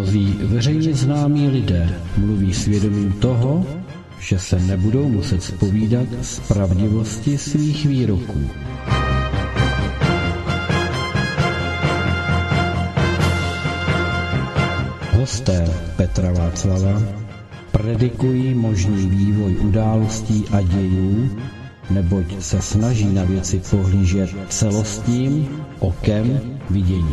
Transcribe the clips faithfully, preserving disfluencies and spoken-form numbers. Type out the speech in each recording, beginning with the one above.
Mnozí veřejně známí lidé mluví svědomím toho, že se nebudou muset zpovídat z pravdivosti svých výroků. Hosté Petra Václava predikují možný vývoj událostí a dějů, neboť se snaží na věci pohlížet celostním okem vidění.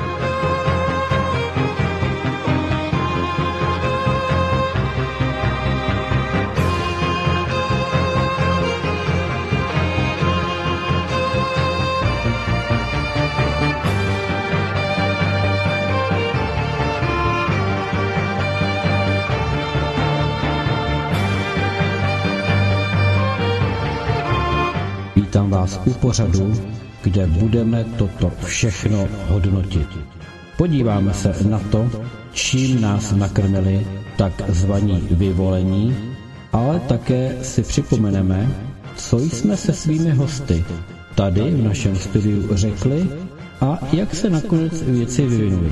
Vítám vás u pořadu, kde budeme toto všechno hodnotit. Podíváme se na to, čím nás nakrmili takzvaní vyvolení, ale také si připomeneme, co jsme se svými hosty tady v našem studiu řekli a jak se nakonec věci vyvinuly.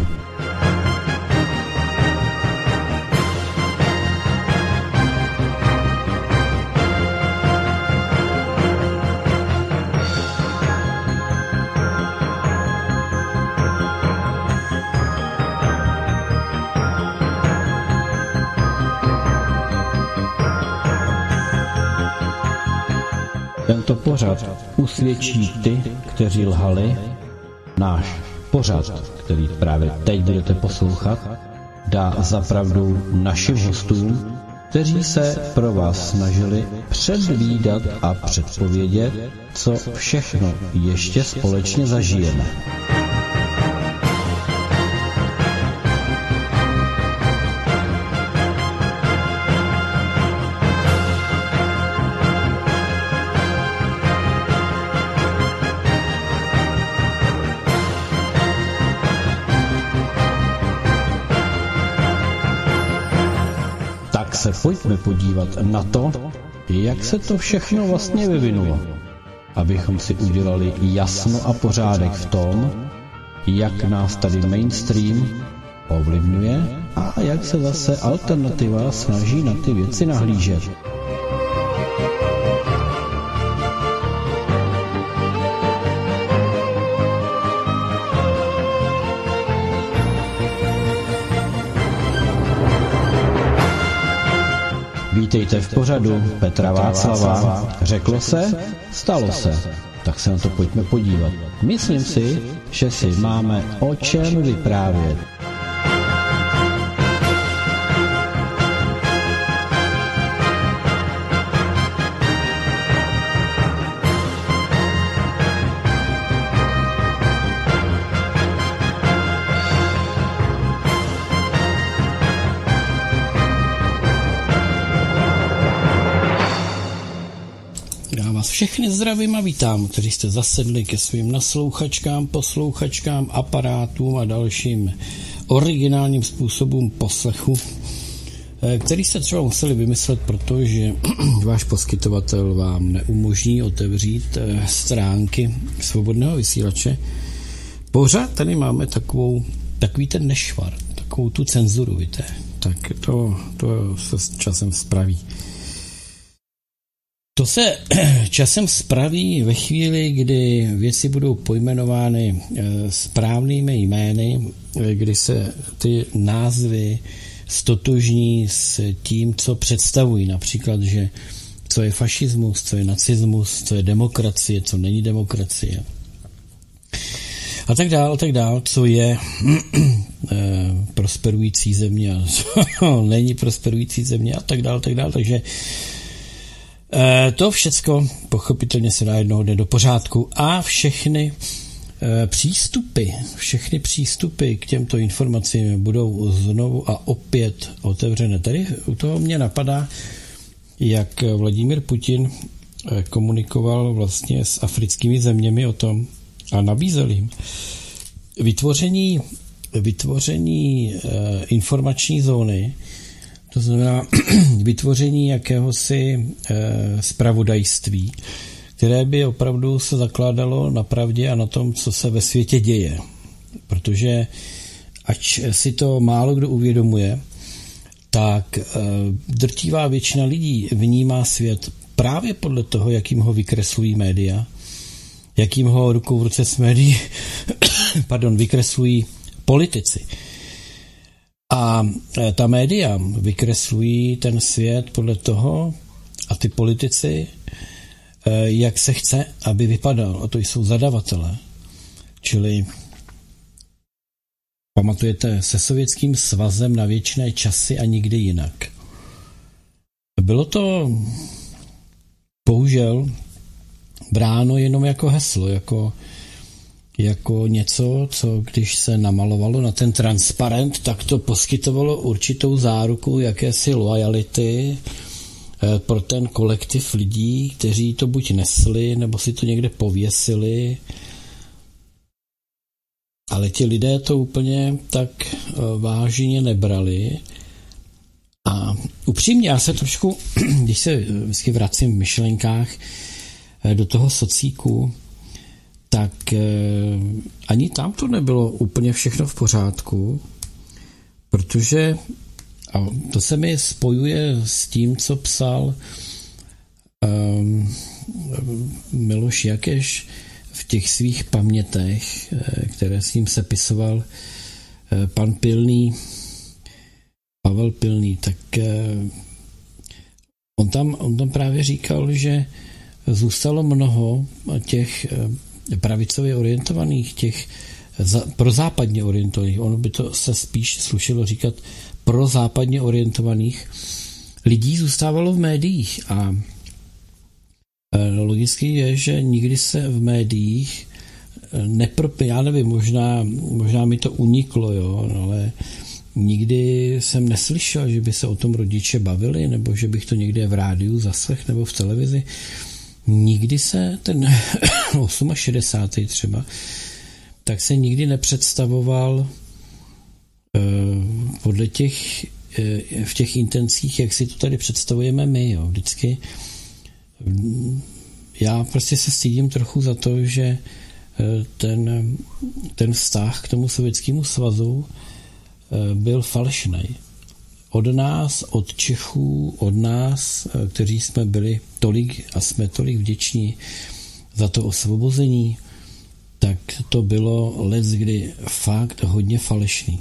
Tento pořad usvědčí ty, kteří lhali. Náš pořad, který právě teď budete poslouchat, dá zapravdu našim hostům, kteří se pro vás snažili předvídat a předpovědět, co všechno ještě společně zažijeme. Se pojďme podívat na to, jak se to všechno vlastně vyvinulo, abychom si udělali jasno a pořádek v tom, jak nás tady mainstream ovlivňuje a jak se zase alternativa snaží na ty věci nahlížet. Vítejte v pořadu Petra Václava. Řeklo se, stalo se. Tak se na to pojďme podívat. Myslím si, že si máme o čem vyprávět. Všechny zdravím a vítám, kteří jste zasedli ke svým naslouchačkám, poslouchačkám, aparátům a dalším originálním způsobům poslechu, který jste třeba museli vymyslet, protože váš poskytovatel vám neumožní otevřít stránky svobodného vysílače. Pořád tady máme takovou, takový ten nešvar, takovou tu cenzuru, víte, tak to, to se časem spraví. To se časem spraví ve chvíli, kdy věci budou pojmenovány správnými jmény, kdy se ty názvy stotožní s tím, co představují. Například, že co je fašismus, co je nacismus, co je demokracie, co není demokracie. A tak dál, a tak dál, co je prosperující země a co není prosperující země a tak dál, tak dál. Takže to všecko pochopitelně se dá jednoho dne do pořádku a všechny přístupy, všechny přístupy k těmto informacím budou znovu a opět otevřené. Tady u toho mě napadá, jak Vladimír Putin komunikoval vlastně s africkými zeměmi o tom a nabízel jim vytvoření, vytvoření informační zóny. To znamená vytvoření jakéhosi e, zpravodajství, které by opravdu se zakládalo na pravdě a na tom, co se ve světě děje. Protože ač si to málo kdo uvědomuje, tak drtivá většina lidí vnímá svět právě podle toho, jakým ho vykreslují média, jakým ho rukou v ruce s médií pardon, vykreslují politici. A ta média vykreslují ten svět podle toho, a ty politici, jak se chce, aby vypadal. A to jsou zadavatelé. Čili pamatujete, se Sovětským svazem na věčné časy a nikdy jinak. Bylo to bohužel bráno jenom jako heslo, jako, jako něco, co když se namalovalo na ten transparent, tak to poskytovalo určitou záruku jakési loajality pro ten kolektiv lidí, kteří to buď nesli, nebo si to někde pověsili. Ale ti lidé to úplně tak vážně nebrali. A upřímně, já se trošku, když se vždycky vracím v myšlenkách do toho socíku, tak ani tam to nebylo úplně všechno v pořádku, protože, a to se mi spojuje s tím, co psal um, Miloš Jakeš v těch svých pamětech, které s ním sepisoval pan Pilný, Pavel Pilný, tak on tam, on tam právě říkal, že zůstalo mnoho těch pravicově orientovaných, těch prozápadně orientovaných, ono by to se spíš slušelo říkat prozápadně orientovaných lidí zůstávalo v médiích a logicky je, že nikdy se v médiích nepropě, já nevím, možná, možná mi to uniklo, jo, ale nikdy jsem neslyšel, že by se o tom rodiče bavili, nebo že bych to někde v rádiu zaslech nebo v televizi. Nikdy se ten šedesátý osmý třeba, tak se nikdy nepředstavoval eh, podle těch, eh, v těch intencích, jak si to tady představujeme my, jo. Vždycky já prostě se stydím trochu za to, že ten, ten vztah k tomu Sovětskému svazu byl falešný. Od nás, od Čechů, od nás, kteří jsme byli tolik a jsme tolik vděční za to osvobození, tak to bylo leckdy fakt hodně falešný.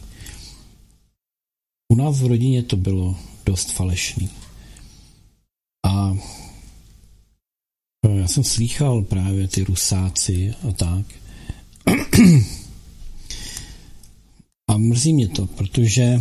U nás v rodině to bylo dost falešný. A já jsem slýchal právě ty Rusáci a tak. A mrzí mě to, protože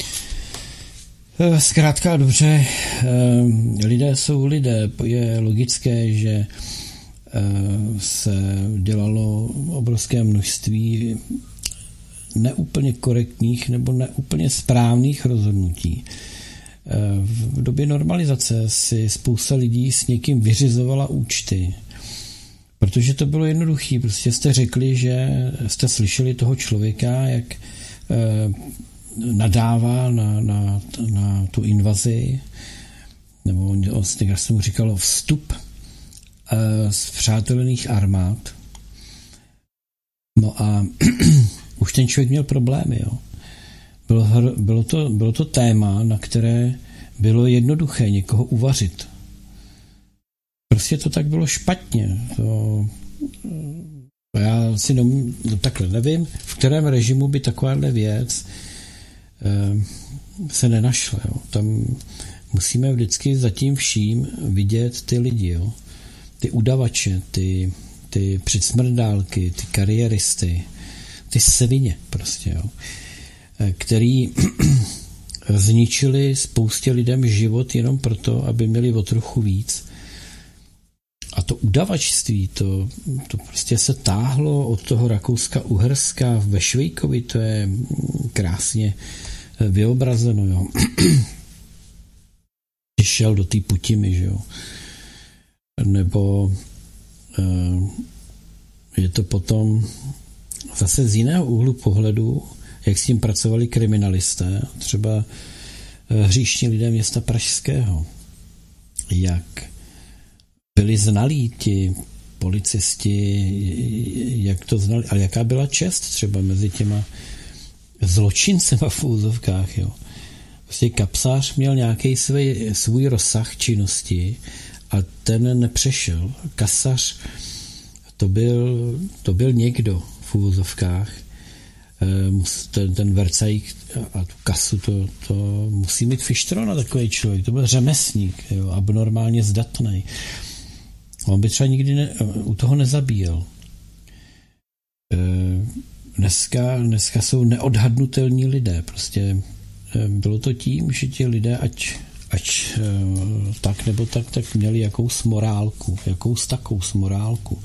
zkrátka a dobře, lidé jsou lidé. Je logické, že se dělalo obrovské množství neúplně korektních nebo neúplně správných rozhodnutí. V době normalizace si spousta lidí s někým vyřizovala účty, protože to bylo jednoduché. Prostě jste řekli, že jste slyšeli toho člověka, jak nadává na, na, na tu invazi, nebo jak se mu říkalo, vstup z přátelených armád. No a už ten člověk měl problémy, jo. Bylo, bylo, to, bylo to téma, na které bylo jednoduché někoho uvařit. Prostě to tak bylo špatně. To, já si dom, no takhle nevím, v kterém režimu by takováhle věc eh, se nenašla. Jo. Tam musíme vždycky za tím vším vidět ty lidi, jo. Ty udavače, ty, ty předsmrdálky, ty kariéristy, ty svině prostě, jo, který zničili spoustě lidem život jenom proto, aby měli o trochu víc. A to udavačství, to, to prostě se táhlo od toho Rakouska-Uherska ve Švejkovi, to je krásně vyobrazeno, jo. Šel do té Putimy, že jo. Nebo je to potom zase z jiného úhlu pohledu, jak s tím pracovali kriminalisté, třeba hříšní lidé města Pražského, jak byli znalí ti policisti, jak to znali, ale jaká byla čest třeba mezi těma zločincem v úzovkách, jo. Prostě kapsář měl nějaký svůj, svůj rozsah činnosti a ten nepřešel. Kasař to byl, to byl někdo v úzovkách. Ten, ten Vercajík a tu kasu, to, to musí mít fištrona takový člověk. To byl řemesník, jo, abnormálně zdatný. On by třeba nikdy ne, u toho nezabíjel. Dneska, dneska jsou neodhadnutelní lidé. Prostě bylo to tím, že ti lidé, ať, ať tak nebo tak, tak měli jakous morálku, jakous takovou morálku.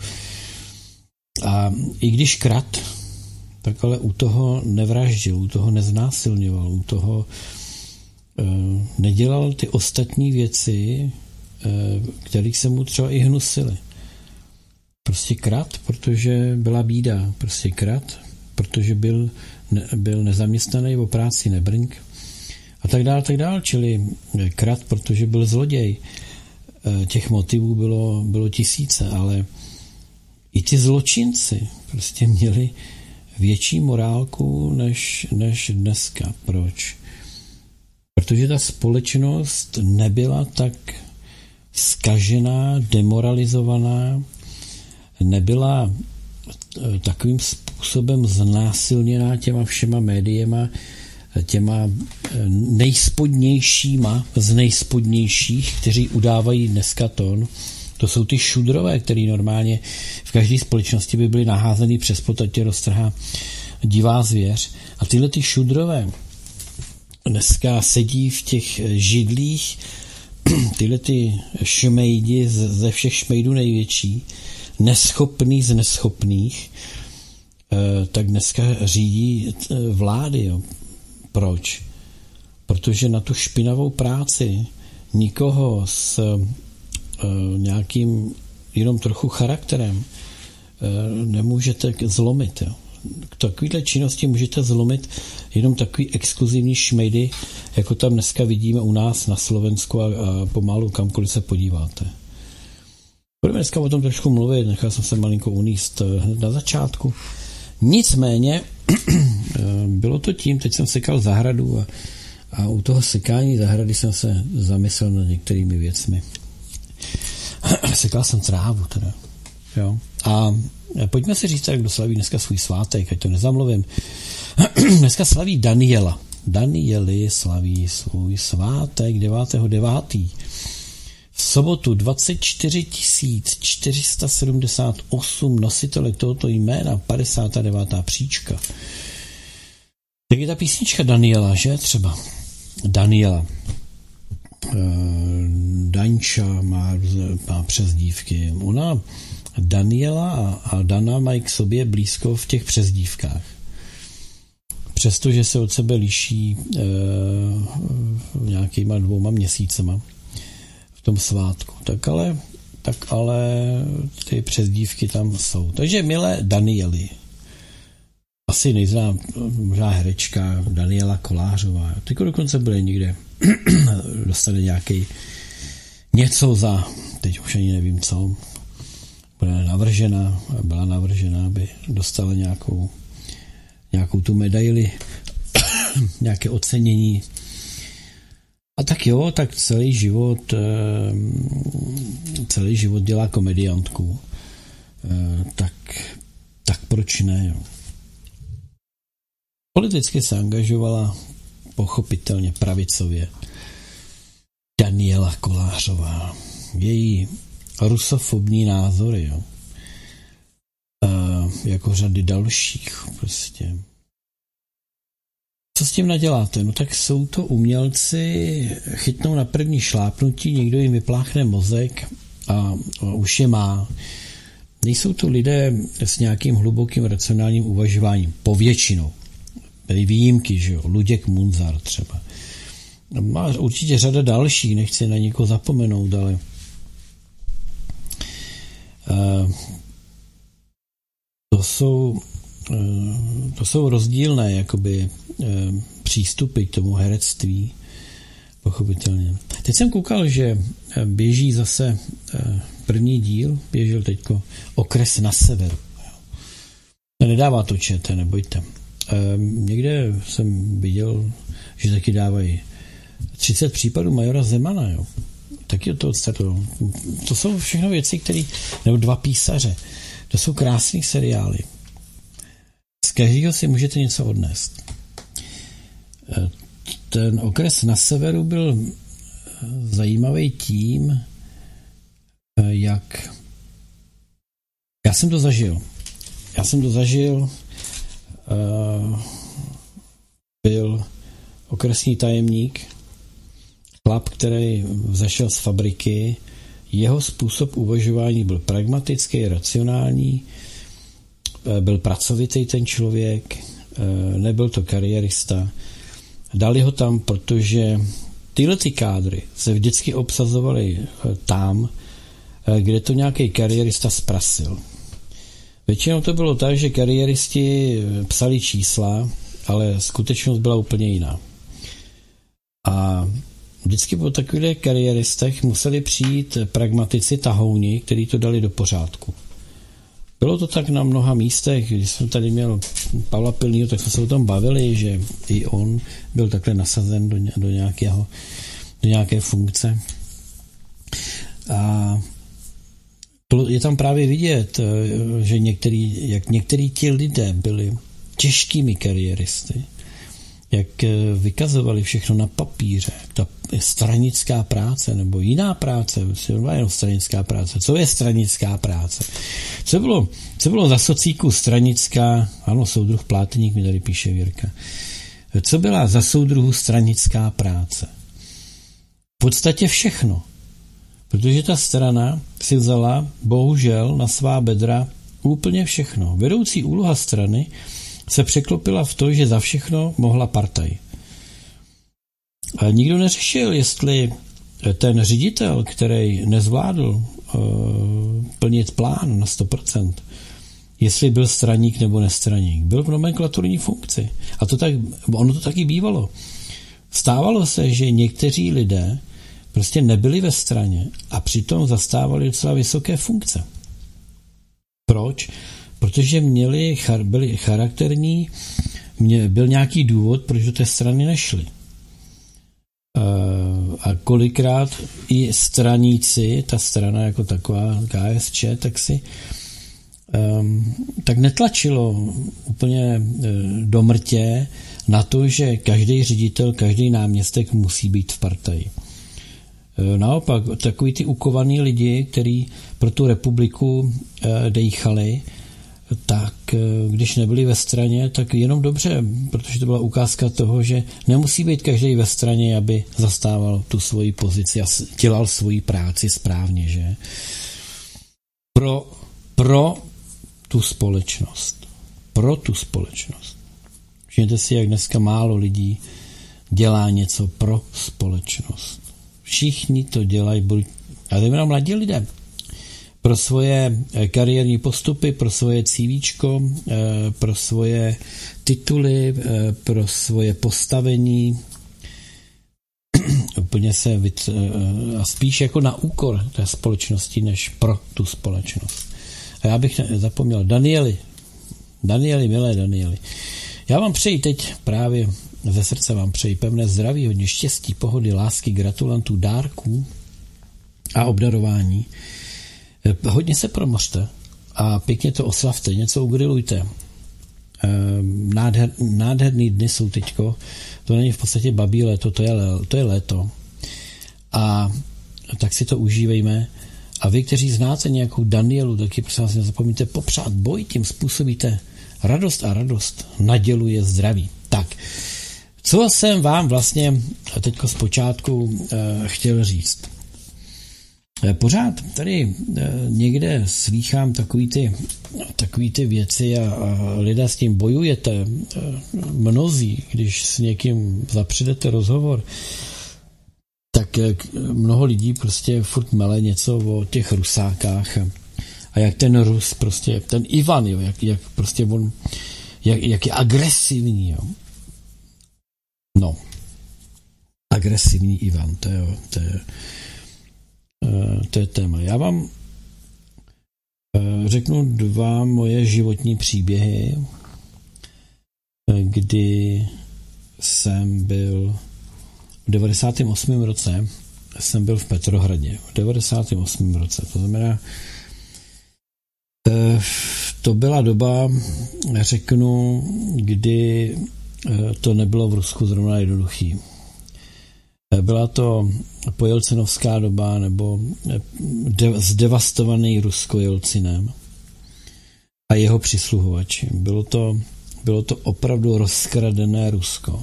A i když krat, tak ale u toho nevraždil, u toho neznásilňoval, u toho e, nedělal ty ostatní věci, e, kterých se mu třeba i hnusily. Prostě krat, protože byla bída. Prostě krat, protože byl, ne, byl nezaměstnaný, o práci nebrnk. A tak dál, tak dál. Čili krat, protože byl zloděj. E, těch motivů bylo, bylo tisíce, ale i ti zločinci prostě měli větší morálku než, než dneska. Proč? Protože ta společnost nebyla tak zkažená, demoralizovaná, nebyla takovým způsobem znásilněná těma všema médiema, těma nejspodnějšíma z nejspodnějších, kteří udávají dneska tón. To jsou ty šudrové, který normálně v každé společnosti by byly naházeny přes potatě roztrhá divá zvěř. A tyhle ty šudrové dneska sedí v těch židlích, tyhle ty šmejdi ze všech šmejdů největší, neschopný z neschopných, tak dneska řídí vlády. Jo. Proč? Protože na tu špinavou práci nikoho s nějakým jenom trochu charakterem nemůžete zlomit. Jo. K takovéhle činnosti můžete zlomit jenom takový exkluzivní šmejdy, jako tam dneska vidíme u nás na Slovensku a, a pomalu kamkoliv se podíváte. Budeme dneska o tom trošku mluvit, nechal jsem se malinko uníst hned na začátku. Nicméně bylo to tím, teď jsem sekal zahradu a, a u toho sekání zahrady jsem se zamyslel nad některými věcmi. Sekal jsem trávu teda. Jo. A pojďme si říct, jak kdo slaví dneska svůj svátek, ať to nezamluvím. Dneska slaví Daniela. Danieli slaví svůj svátek devátého devátého V sobotu dvacet čtyři tisíc čtyři sta sedmdesát osm nositelek tohoto jména, padesátá devátá příčka. Tak je ta písnička Daniela, že třeba? Daniela. Danča má, má přezdívky. Ona, Daniela a, a Dana mají k sobě blízko v těch přezdívkách. Přestože se od sebe liší e, nějakýma dvouma měsícema v tom svátku. Tak ale, tak ale ty přezdívky tam jsou. Takže milé Danieli. Asi nejzná možná herečka Daniela Kolářová. Teď dokonce bude někde dostane nějaký něco za, teď už ani nevím co, bude navržena, byla navržena, aby dostala nějakou nějakou tu medaili, nějaké ocenění. A tak jo, tak celý život celý život dělá komediantku. Tak, tak proč ne? Jo? Politicky se angažovala pochopitelně pravicově Daniela Kolářová. Její rusofobní názory, jo. A jako řady dalších prostě. Co s tím naděláte? No tak jsou to umělci, chytnou na první šlápnutí, někdo jim vypláchne mozek a, a už je má. Nejsou to lidé s nějakým hlubokým racionálním uvažováním, povětšinou. Byly výjimky, že jo, Luděk Munzar třeba. Má určitě řada dalších, nechci na někoho zapomenout, ale uh, to jsou uh, to jsou rozdílné jakoby uh, přístupy k tomu herectví, pochopitelně. Teď jsem koukal, že běží zase uh, první díl, běžel teďko Okres na severu. Nedává to ČT, nebojte. někde jsem viděl, že taky dávají třicet případů majora Zemana, jo. Taky to odstartovalo. To jsou všechno věci, které, nebo dva písaře. To jsou krásný seriály. Z každého si můžete něco odnést. Ten okres na severu byl zajímavý tím, jak já jsem to zažil. Já jsem to zažil, byl okresní tajemník, chlap, který vzešel z fabriky, jeho způsob uvažování byl pragmatický, racionální, byl pracovitý ten člověk, nebyl to kariérista. Dali ho tam, protože tyhle ty kádry se vždycky obsazovaly tam, kde to nějaký kariérista zprasil. Většinou to bylo tak, že kariéristi psali čísla, ale skutečnost byla úplně jiná. A vždycky po takových kariéristech museli přijít pragmatici tahouni, kteří to dali do pořádku. Bylo to tak na mnoha místech, když jsem tady měl Pavla Pilnýho, tak jsme se o tom bavili, že i on byl takhle nasazen do, do, nějakého, do nějaké funkce. A je tam právě vidět, že některý, jak některý ti lidé byli těžkými kariéristy, jak vykazovali všechno na papíře, ta stranická práce nebo jiná práce, jenom stranická práce. Co je stranická práce? Co bylo, co bylo za socíku stranická, ano, soudruh Pláteník mi tady píše Věrka, co byla za soudruhu stranická práce? V podstatě všechno. Protože ta strana si vzala, bohužel, na svá bedra úplně všechno. Vedoucí úloha strany se překlopila v to, že za všechno mohla partaj. A nikdo neřešil, jestli ten ředitel, který nezvládl uh, plnit plán na sto procent, jestli byl straník nebo nestraník. Byl v nomenklaturní funkci. A to tak, ono to taky bývalo. Stávalo se, že někteří lidé prostě nebyli ve straně a přitom zastávali docela vysoké funkce. Proč? Protože měli, byli charakterní, mě, byl nějaký důvod, proč do té strany nešli. A kolikrát i straníci, ta strana jako taková K S Č, tak si um, tak netlačilo úplně do mrtě na to, že každý ředitel, každý náměstek musí být v partaji. Naopak, takový ty ukovaný lidi, kteří pro tu republiku dejchali, tak když nebyli ve straně, tak jenom dobře, protože to byla ukázka toho, že nemusí být každý ve straně, aby zastával tu svoji pozici a dělal svoji práci správně, že? Pro, pro tu společnost. Pro tu společnost. Všimněte si, jak dneska málo lidí dělá něco pro společnost. Všichni to dělají, a zejména mladí lidé, pro svoje kariérní postupy, pro svoje CVčko, pro svoje tituly, pro svoje postavení. Úplně se vyt, a spíš jako na úkor té společnosti, než pro tu společnost. A já bych zapomněl, Danieli, Danieli, milé Danieli, já vám přeji teď právě ze srdce vám přeji pevné zdraví, hodně štěstí, pohody, lásky, gratulantů, dárků a obdarování. Hodně se promořte a pěkně to oslavte, něco ugrilujte. Nádher, nádherný dny jsou teďko, to není v podstatě babí léto, to je, to je léto. A tak si to užívejme. A vy, kteří znáte nějakou Danielu, taky prosím vás nezapomeňte popřát boj, tím způsobíte radost a radost naděluje zdraví. Tak, co jsem vám vlastně teďko zpočátku eh, chtěl říct. Eh, pořád tady eh, někde slýchám takový ty, takový ty věci a, a lidé s tím bojujete. Eh, mnozí, když s někým zapředete rozhovor, tak eh, mnoho lidí prostě furt mele něco o těch Rusákách a, a jak ten Rus prostě, ten Ivan, jo, jak, jak prostě on, jak, jak je agresivní, jo. No, agresivní Ivan, to je, to je, to je téma. Já vám řeknu dva moje životní příběhy. kdy jsem byl v devadesátém osmém roce jsem byl v Petrohradě. V devadesátém osmém roce. To znamená, to byla doba, řeknu, kdy to nebylo v Rusku zrovna jednoduchý. Byla to pojelcinovská doba, nebo de- zdevastovaný Rusko Jelcinem a jeho přisluhovači. Bylo to, bylo to opravdu rozkradené Rusko.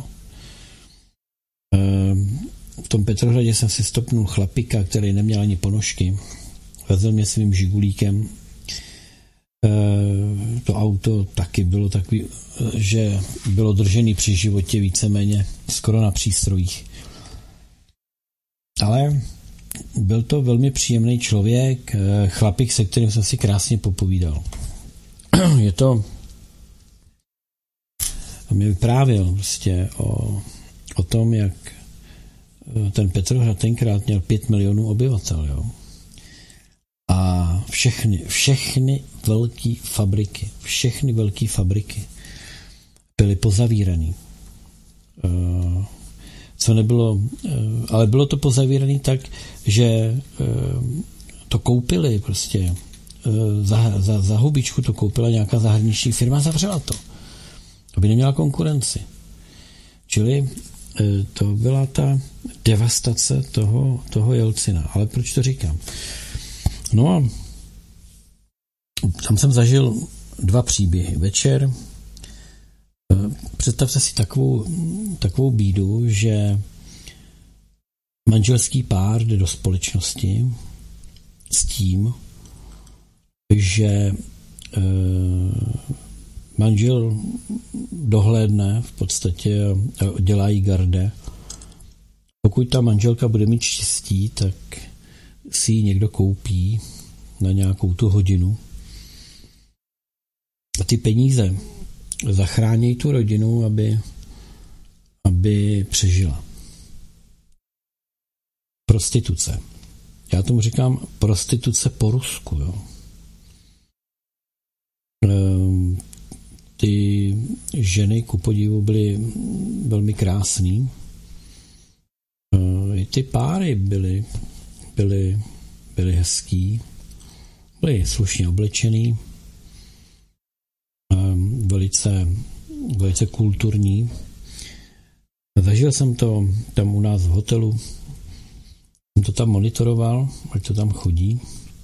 V tom Petrohradě jsem si stopnul chlapíka, který neměl ani ponožky. Vezl mě svým žigulíkem. To auto taky bylo takový, že bylo držený při životě víceméně skoro na přístrojích. Ale byl to velmi příjemný člověk, chlapík, se kterým jsem si krásně popovídal. Je to, mi vyprávěl prostě o, o tom, jak ten Petrohrad tenkrát měl pět milionů obyvatel, jo. A všechny, všechny velké fabriky, všechny velké fabriky byly pozavíraný. Co nebylo, ale bylo to pozavíraný tak, že to koupili prostě, za, za, za hubičku to koupila nějaká zahraniční firma a zavřela to, aby neměla konkurenci. Čili to byla ta devastace toho, toho Jelcina. Ale proč to říkám? No a tam jsem zažil dva příběhy. Večer, představte si takovou, takovou bídu, že manželský pár jde do společnosti s tím, že e, manžel dohlédne v podstatě a dělá jí garde. Pokud ta manželka bude mít štěstí, tak si ji někdo koupí na nějakou tu hodinu. A ty peníze zachrání tu rodinu, aby, aby přežila. Prostituce. Já tomu říkám prostituce po Rusku. Jo. Ehm, ty ženy ku podivu byly velmi krásný. Ehm, ty páry byly, byly, byly hezký, byly slušně oblečený, ehm, velice, velice kulturní. Zažil jsem to tam u nás v hotelu, jsem to tam monitoroval, ať to tam chodí.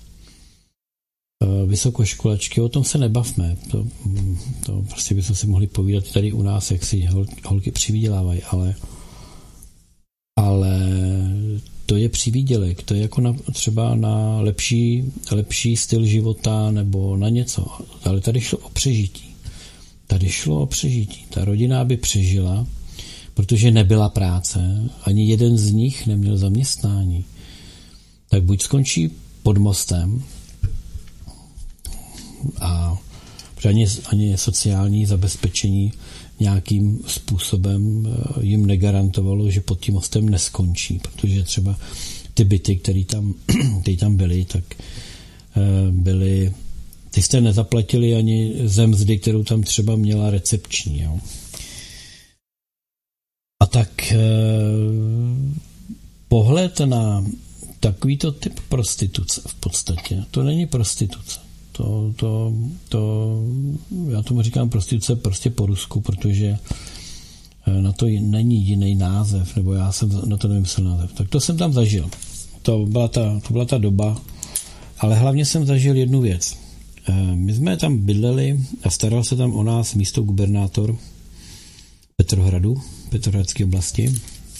Vysokoškolačky, o tom se nebavme. To, to prostě bychom si mohli povídat tady u nás, jak si hol, holky přivydělávají, ale ale to je přivídělek, to je jako na, třeba na lepší, lepší styl života nebo na něco. Ale tady šlo o přežití. Tady šlo o přežití. Ta rodina by přežila, protože nebyla práce, ani jeden z nich neměl zaměstnání. Tak buď skončí pod mostem, a ani, ani sociální zabezpečení nějakým způsobem jim negarantovalo, že pod tím mostem neskončí, protože třeba ty byty, které tam, které tam byly, tak byly, ty jste nezaplatili ani ze mzdy, kterou tam třeba měla recepční. Jo. A tak eh, pohled na takovýto typ prostituce v podstatě, to není prostituce. To, to, to, já tomu říkám prostituce prostě po Rusku, protože na to není jiný název, nebo já jsem na to nevymyslel název. Tak to jsem tam zažil. To byla ta, to byla ta doba, ale hlavně jsem zažil jednu věc. My jsme tam bydleli a staral se tam o nás místo gubernátor Petrohradu, Petrohradské oblasti,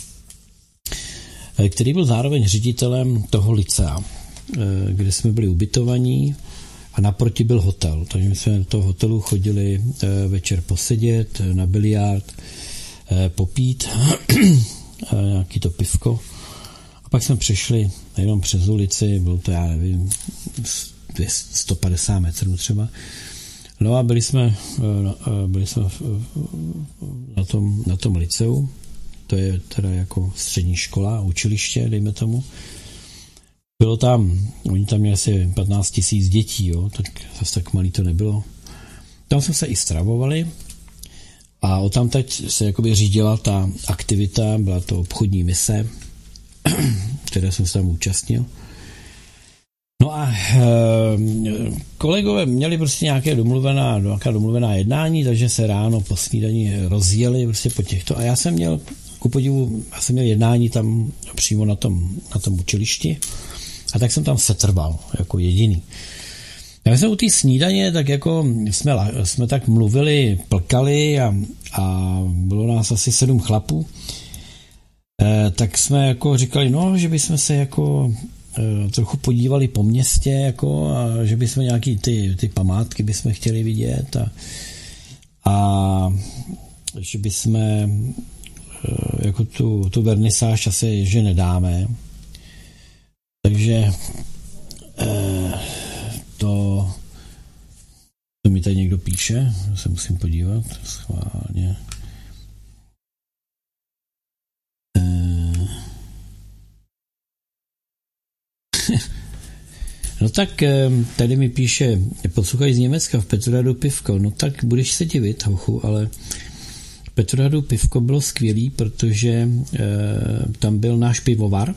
který byl zároveň ředitelem toho licea, kde jsme byli ubytovaní. A naproti byl hotel, takže my jsme do toho hotelu chodili večer posedět, na biliard, popít nějaký to pivko. A pak jsme přešli jenom přes ulici, bylo to, já nevím, sto padesát metrů třeba. No a byli jsme, byli jsme na tom, na tom liceu, to je teda jako střední škola, učiliště, dejme tomu. Bylo tam, oni tam měli asi patnáct tisíc dětí, jo, tak zase tak malý to nebylo. Tam jsme se i stravovali A odtamtud se jakoby řídila ta aktivita, byla to obchodní mise, které jsem se tam účastnil. No a e, kolegové měli prostě nějaké domluvená, nějaká domluvená jednání, takže se ráno po snídani rozjeli prostě po těchto. A já jsem měl, ku podivu, já jsem měl jednání tam přímo na tom, na tom učilišti a tak jsem tam setrval jako jediný. Já jsem u té snídaně, tak jako jsme, jsme tak mluvili, plkali a, a bylo nás asi sedm chlapů, e, tak jsme jako říkali, no, že bychom se jako e, trochu podívali po městě, jako, a že bychom nějaký ty, ty památky bychom chtěli vidět a, a že bychom e, jako tu, tu vernisáž asi, že nedáme. Takže e, To, to mi tady někdo píše, se musím podívat schválně. E... no tak tady mi píše, posluchají z Německa v Petrohradu Pivko, no tak budeš se divit, hochu, ale v Petrohradu Pivko bylo skvělý, protože e, tam byl náš pivovar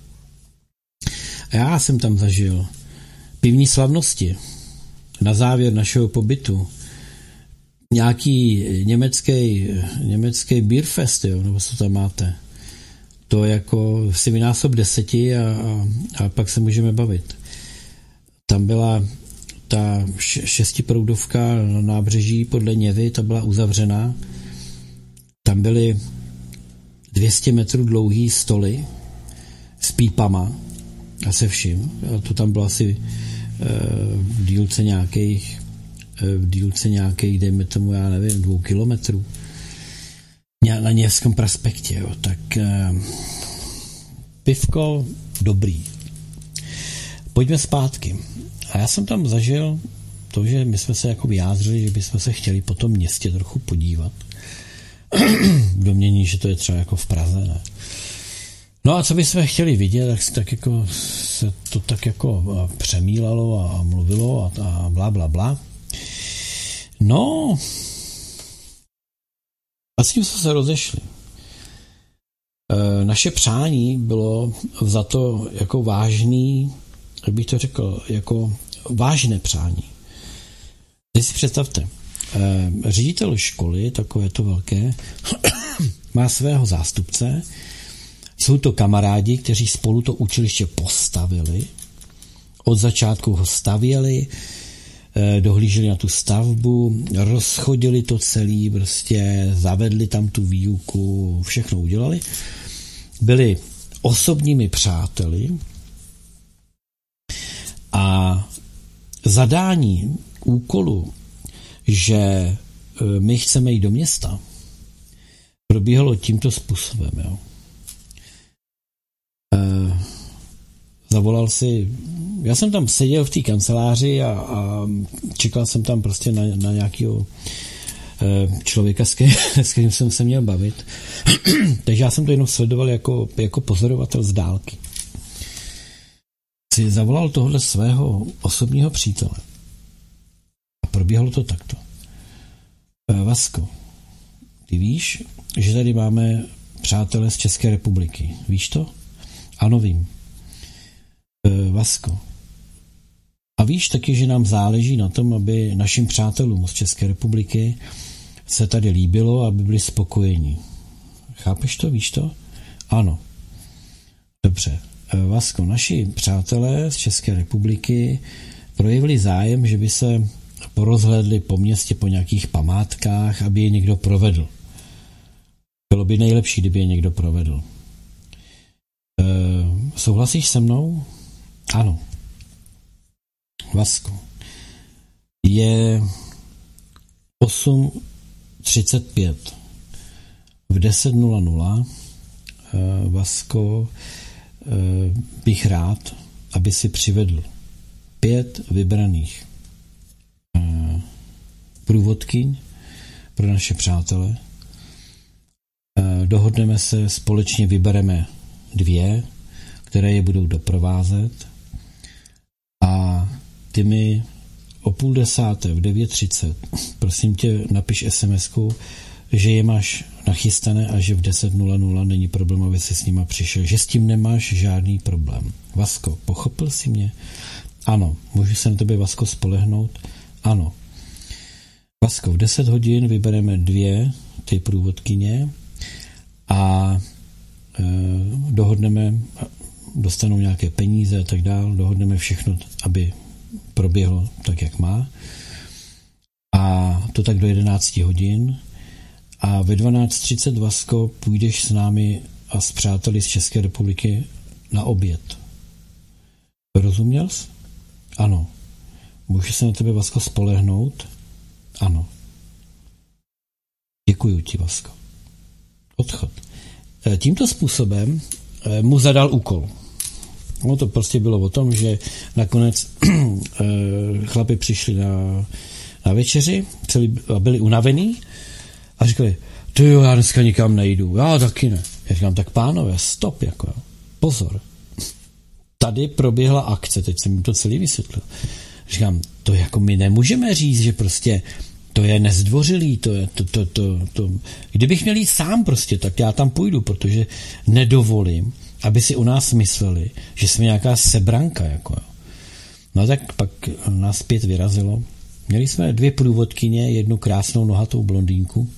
a já jsem tam zažil pivní slavnosti na závěr našeho pobytu. Nějaký německý, německý Bierfest, jo, nebo co tam máte. To jako si vynásob deseti a, a, a pak se můžeme bavit. Tam byla ta šestiproudovka na nábřeží podle Něvy, ta byla uzavřená. Tam byly dvě stě metrů dlouhý stoly s pípama a se vším. A to tam bylo asi v dílce nějakých v dílce nějakých, dejme tomu, já nevím, dvou kilometrů na Něvském prospektě, jo. Tak eh, pivko dobrý. Pojďme zpátky. A já jsem tam zažil to, že my jsme se jako vyjádřili, že bychom se chtěli po tom městě trochu podívat. V domění, že to je třeba jako v Praze, ne? No a co bychom chtěli vidět, tak, tak jako se to tak jako přemílalo a mluvilo a, a bla, bla, bla. No, a s tím jsme se rozešli. E, naše přání bylo za to jako vážný, jak bych to řekl, jako vážné přání. Teď si představte, e, ředitel školy, takové to velké, má svého zástupce. Jsou to kamarádi, kteří spolu to učiliště postavili. Od začátku ho stavěli, dohlíželi na tu stavbu, rozchodili to celý, prostě zavedli tam tu výuku, všechno udělali. Byli osobními přáteli a zadání úkolu, že my chceme jít do města, probíhalo tímto způsobem, jo. Uh, zavolal si, já jsem tam seděl v té kanceláři a, a čekal jsem tam prostě na, na nějakého uh, člověka, s kterým, s kterým jsem se měl bavit. Takže já jsem to jenom sledoval jako, jako pozorovatel z dálky. Si zavolal tohle svého osobního přítele. A probíhalo to takto. Uh, Vasko, ty víš, že tady máme přátelé z České republiky. Víš to? Ano, vím. E, Vasko. A víš taky, že nám záleží na tom, aby našim přátelům z České republiky se tady líbilo, aby byli spokojení. Chápeš to? Víš to? Ano. Dobře. E, Vasko, naši přátelé z České republiky projevili zájem, že by se porozhlédli po městě po nějakých památkách, aby je někdo provedl. Bylo by nejlepší, kdyby je někdo provedl. Uh, souhlasíš se mnou? Ano. Vasko. Je osm třicet pět. V deset nula nula uh, Vasko, uh, bych rád, aby si přivedl pět vybraných uh, průvodkyň pro naše přátele. Uh, dohodneme se, společně vybereme dvě, které je budou doprovázet a ty mi o půl desáté v devět třicet prosím tě napiš es em esku, že je máš nachystané a že v deset nula nula není problém, aby si s nima přišel, že s tím nemáš žádný problém. Vasko, pochopil jsi mě? Ano. Můžu se na tebe, Vasko, spolehnout? Ano. Vasko, v deset hodin vybereme dvě ty průvodkyně a e, dohodneme, dostanou nějaké peníze a tak dál, dohodneme všechno, aby proběhlo tak, jak má. A to tak do jedenácti hodin. A ve dvanáct třicet, Vasko, půjdeš s námi a s přáteli z České republiky na oběd. Rozuměl jsi? Ano. Můžu se na tebe, Vasko, spolehnout? Ano. Děkuju ti, Vasko. Odchod. Tímto způsobem mu zadal úkol. No to prostě bylo o tom, že nakonec chlapi přišli na, na večeři, celý, byli unavený a říkali, ty jo, já dneska nikam nejdu, já taky ne. Já říkám, tak pánové, stop, jako, pozor. Tady proběhla akce, teď jsem mi to celý vysvětlil. Říkám, to jako my nemůžeme říct, že prostě to je nezdvořilý, to je to, to, to, to. Kdybych měl jít sám prostě, tak já tam půjdu, protože nedovolím, aby si u nás mysleli, že jsme nějaká sebranka, jako. No tak pak nás pět vyrazilo. Měli jsme dvě průvodkyně, jednu krásnou nohatou blondýnku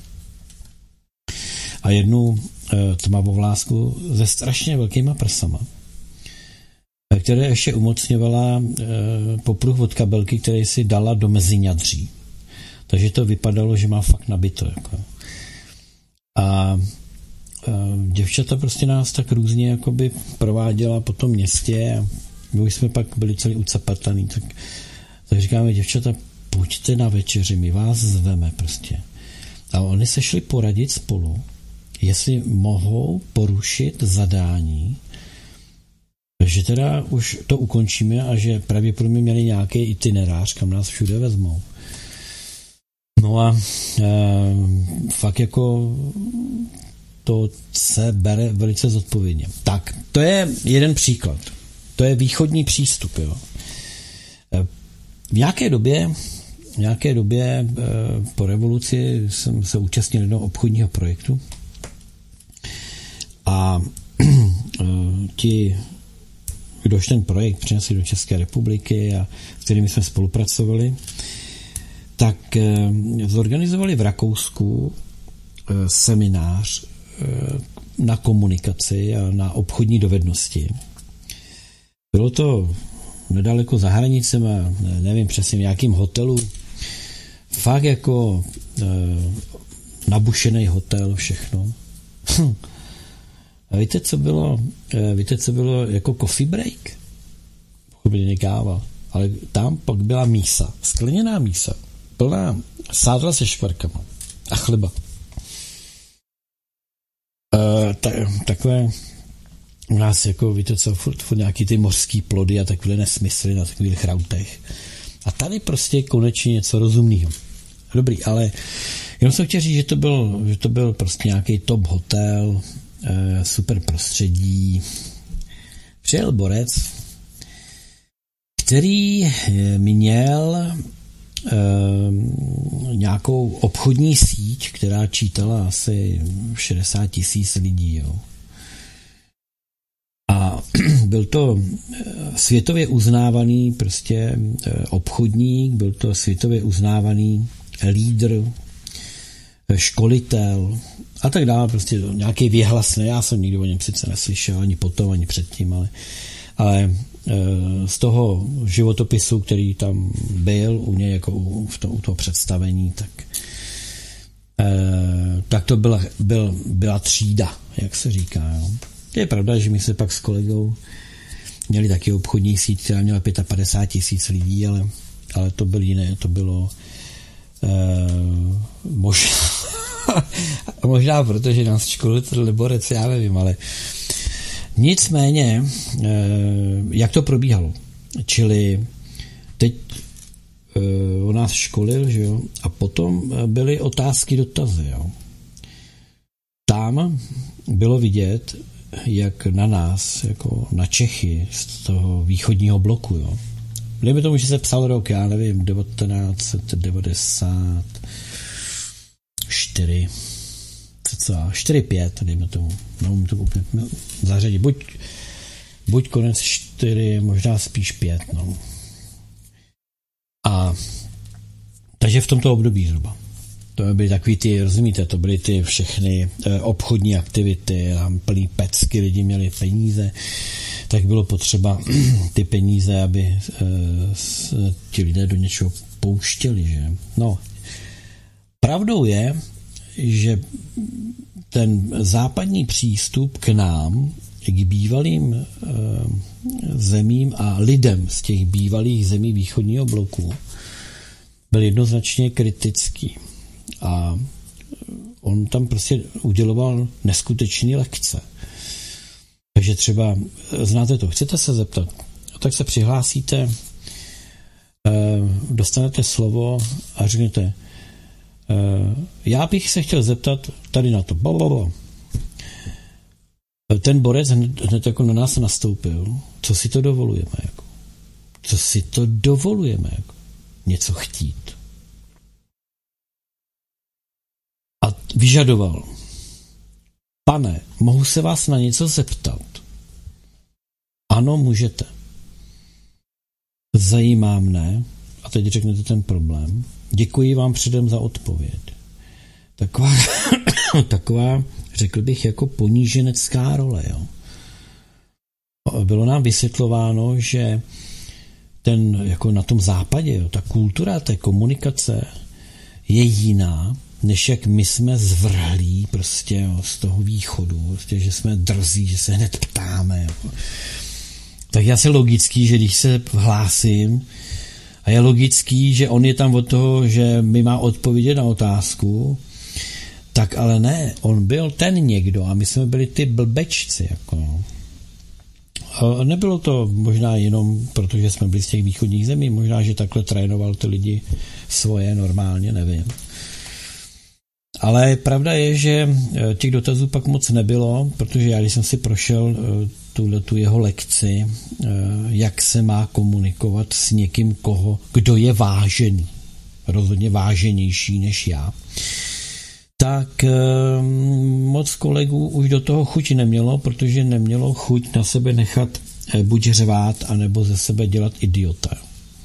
a jednu e, tmavovlásku se strašně velkýma prsama, které ještě umocňovala e, popruh od kabelky, který si dala do meziňadří. Takže to vypadalo, že má fakt nabito. Jako. A, a děvčata prostě nás tak různě jakoby prováděla po tom městě a my už jsme pak byli celý ucapataný. Tak, tak říkáme, děvčata, pojďte na večeři, my vás zveme prostě. A oni se šli poradit spolu, jestli mohou porušit zadání, že teda už to ukončíme a že pravděpodobně měli nějaký itinerář, kam nás všude vezmou. No a e, fakt jako to se bere velice zodpovědně. Tak, to je jeden příklad. To je východní přístup. Jo. E, v nějaké době, v nějaké době e, po revoluci jsem se účastnil jednoho obchodního projektu a e, ti, kdož ten projekt přinesli do České republiky a s kterými jsme spolupracovali, tak zorganizovali v Rakousku seminář na komunikaci a na obchodní dovednosti. Bylo to nedaleko za hranicema, nevím přesně v nějakým hotelu, fakt jako nabušený hotel, všechno. A víte, co bylo? Víte, co bylo jako coffee break? Pochopitelně káva. Ale tam pak byla mísa, skleněná mísa, plná sádla se škvarkama a chleba. E, ta, takové u nás, jako víte co, furt, furt nějaký ty mořský plody a takové nesmysly na takových chrautech. A tady prostě konečně něco rozumného. Dobrý, ale jenom jsem chtěl říct, že to byl, že to byl prostě nějaký top hotel, e, super prostředí. Přijel borec, který měl e, nějakou obchodní síť, která čítala asi šedesát tisíc lidí. Jo. A byl to světově uznávaný prostě obchodník, byl to světově uznávaný lídr, školitel a tak dále, prostě nějaký věhlasný. Já jsem nikdy o něm sice neslyšel, ani potom, ani předtím, ale, ale z toho životopisu, který tam byl u něj jako u, v to, u toho představení, tak, tak to byla, byl, byla třída, jak se říká. Jo. Je pravda, že my se pak s kolegou měli taky obchodní síť, která měla padesát pět tisíc lidí, ale, ale to bylo jiné, to bylo eh, možná, možná protože nás školil ten Liborec, já nevím, ale nicméně, eh, jak to probíhalo? Čili teď eh, on nás školil, že jo, a potom byly otázky, dotazy, jo. Tam bylo vidět, jak na nás, jako na Čechy z toho východního bloku, jo. Dejme tomu, že se psal rok, já nevím, devatenáct set devadesát čtyři, cca čtyři pět, dejme tomu, no, to úplně zařadit, buď, buď konec čtyři, možná spíš pět, no. A takže v tomto období zhruba. To byly takový ty, rozumíte, to byly ty všechny eh, obchodní aktivity, tam plný pecky, lidi měli peníze, tak bylo potřeba ty peníze, aby eh, s, ti lidé do něčeho pouštěli, že? No, pravdou je, že ten západní přístup k nám, k bývalým e, zemím a lidem z těch bývalých zemí východního bloku byl jednoznačně kritický. A on tam prostě uděloval neskutečné lekce. Takže třeba, znáte to, chcete se zeptat, tak se přihlásíte, e, dostanete slovo a řeknete, já bych se chtěl zeptat tady na to. Blablabla. Ten borec hned, hned jako na nás nastoupil. Co si to dovolujeme? Jako? Co si to dovolujeme? Jako? Něco chtít. A vyžadoval. Pane, mohu se vás na něco zeptat? Ano, můžete. Zajímá mne, a teď řeknete ten problém, děkuji vám předem za odpověď. Taková, taková, řekl bych, jako poníženecká role. Jo. Bylo nám vysvětlováno, že ten, jako na tom západě, jo, ta kultura té komunikace je jiná, než jak my jsme zvrhlí prostě jo, z toho východu, prostě, že jsme drzí, že se hned ptáme. Jo. Tak je asi logický, že když se hlásím, a je logický, že on je tam od toho, že mi má odpovědět na otázku, tak ale ne, on byl ten někdo a my jsme byli ty blbečci. Jako no. A nebylo to možná jenom, protože jsme byli z těch východních zemí, možná, že takhle trénoval ty lidi svoje normálně, nevím. Ale pravda je, že těch dotazů pak moc nebylo, protože já, když jsem si prošel tu jeho lekci, jak se má komunikovat s někým, koho, kdo je vážený, rozhodně váženější než já, tak moc kolegů už do toho chuť nemělo, protože nemělo chuť na sebe nechat buď řvát, anebo ze sebe dělat idiota.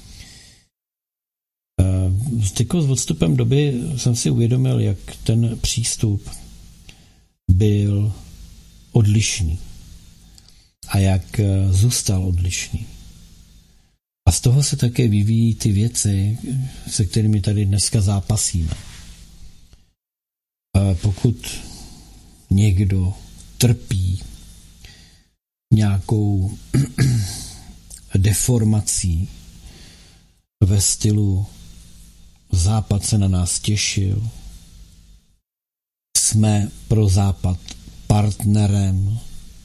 Teď s odstupem doby jsem si uvědomil, jak ten přístup byl odlišný a jak zůstal odlišný. A z toho se také vyvíjí ty věci, se kterými tady dneska zápasíme. A pokud někdo trpí nějakou deformací ve stylu Západ se na nás těšil, jsme pro Západ partnerem,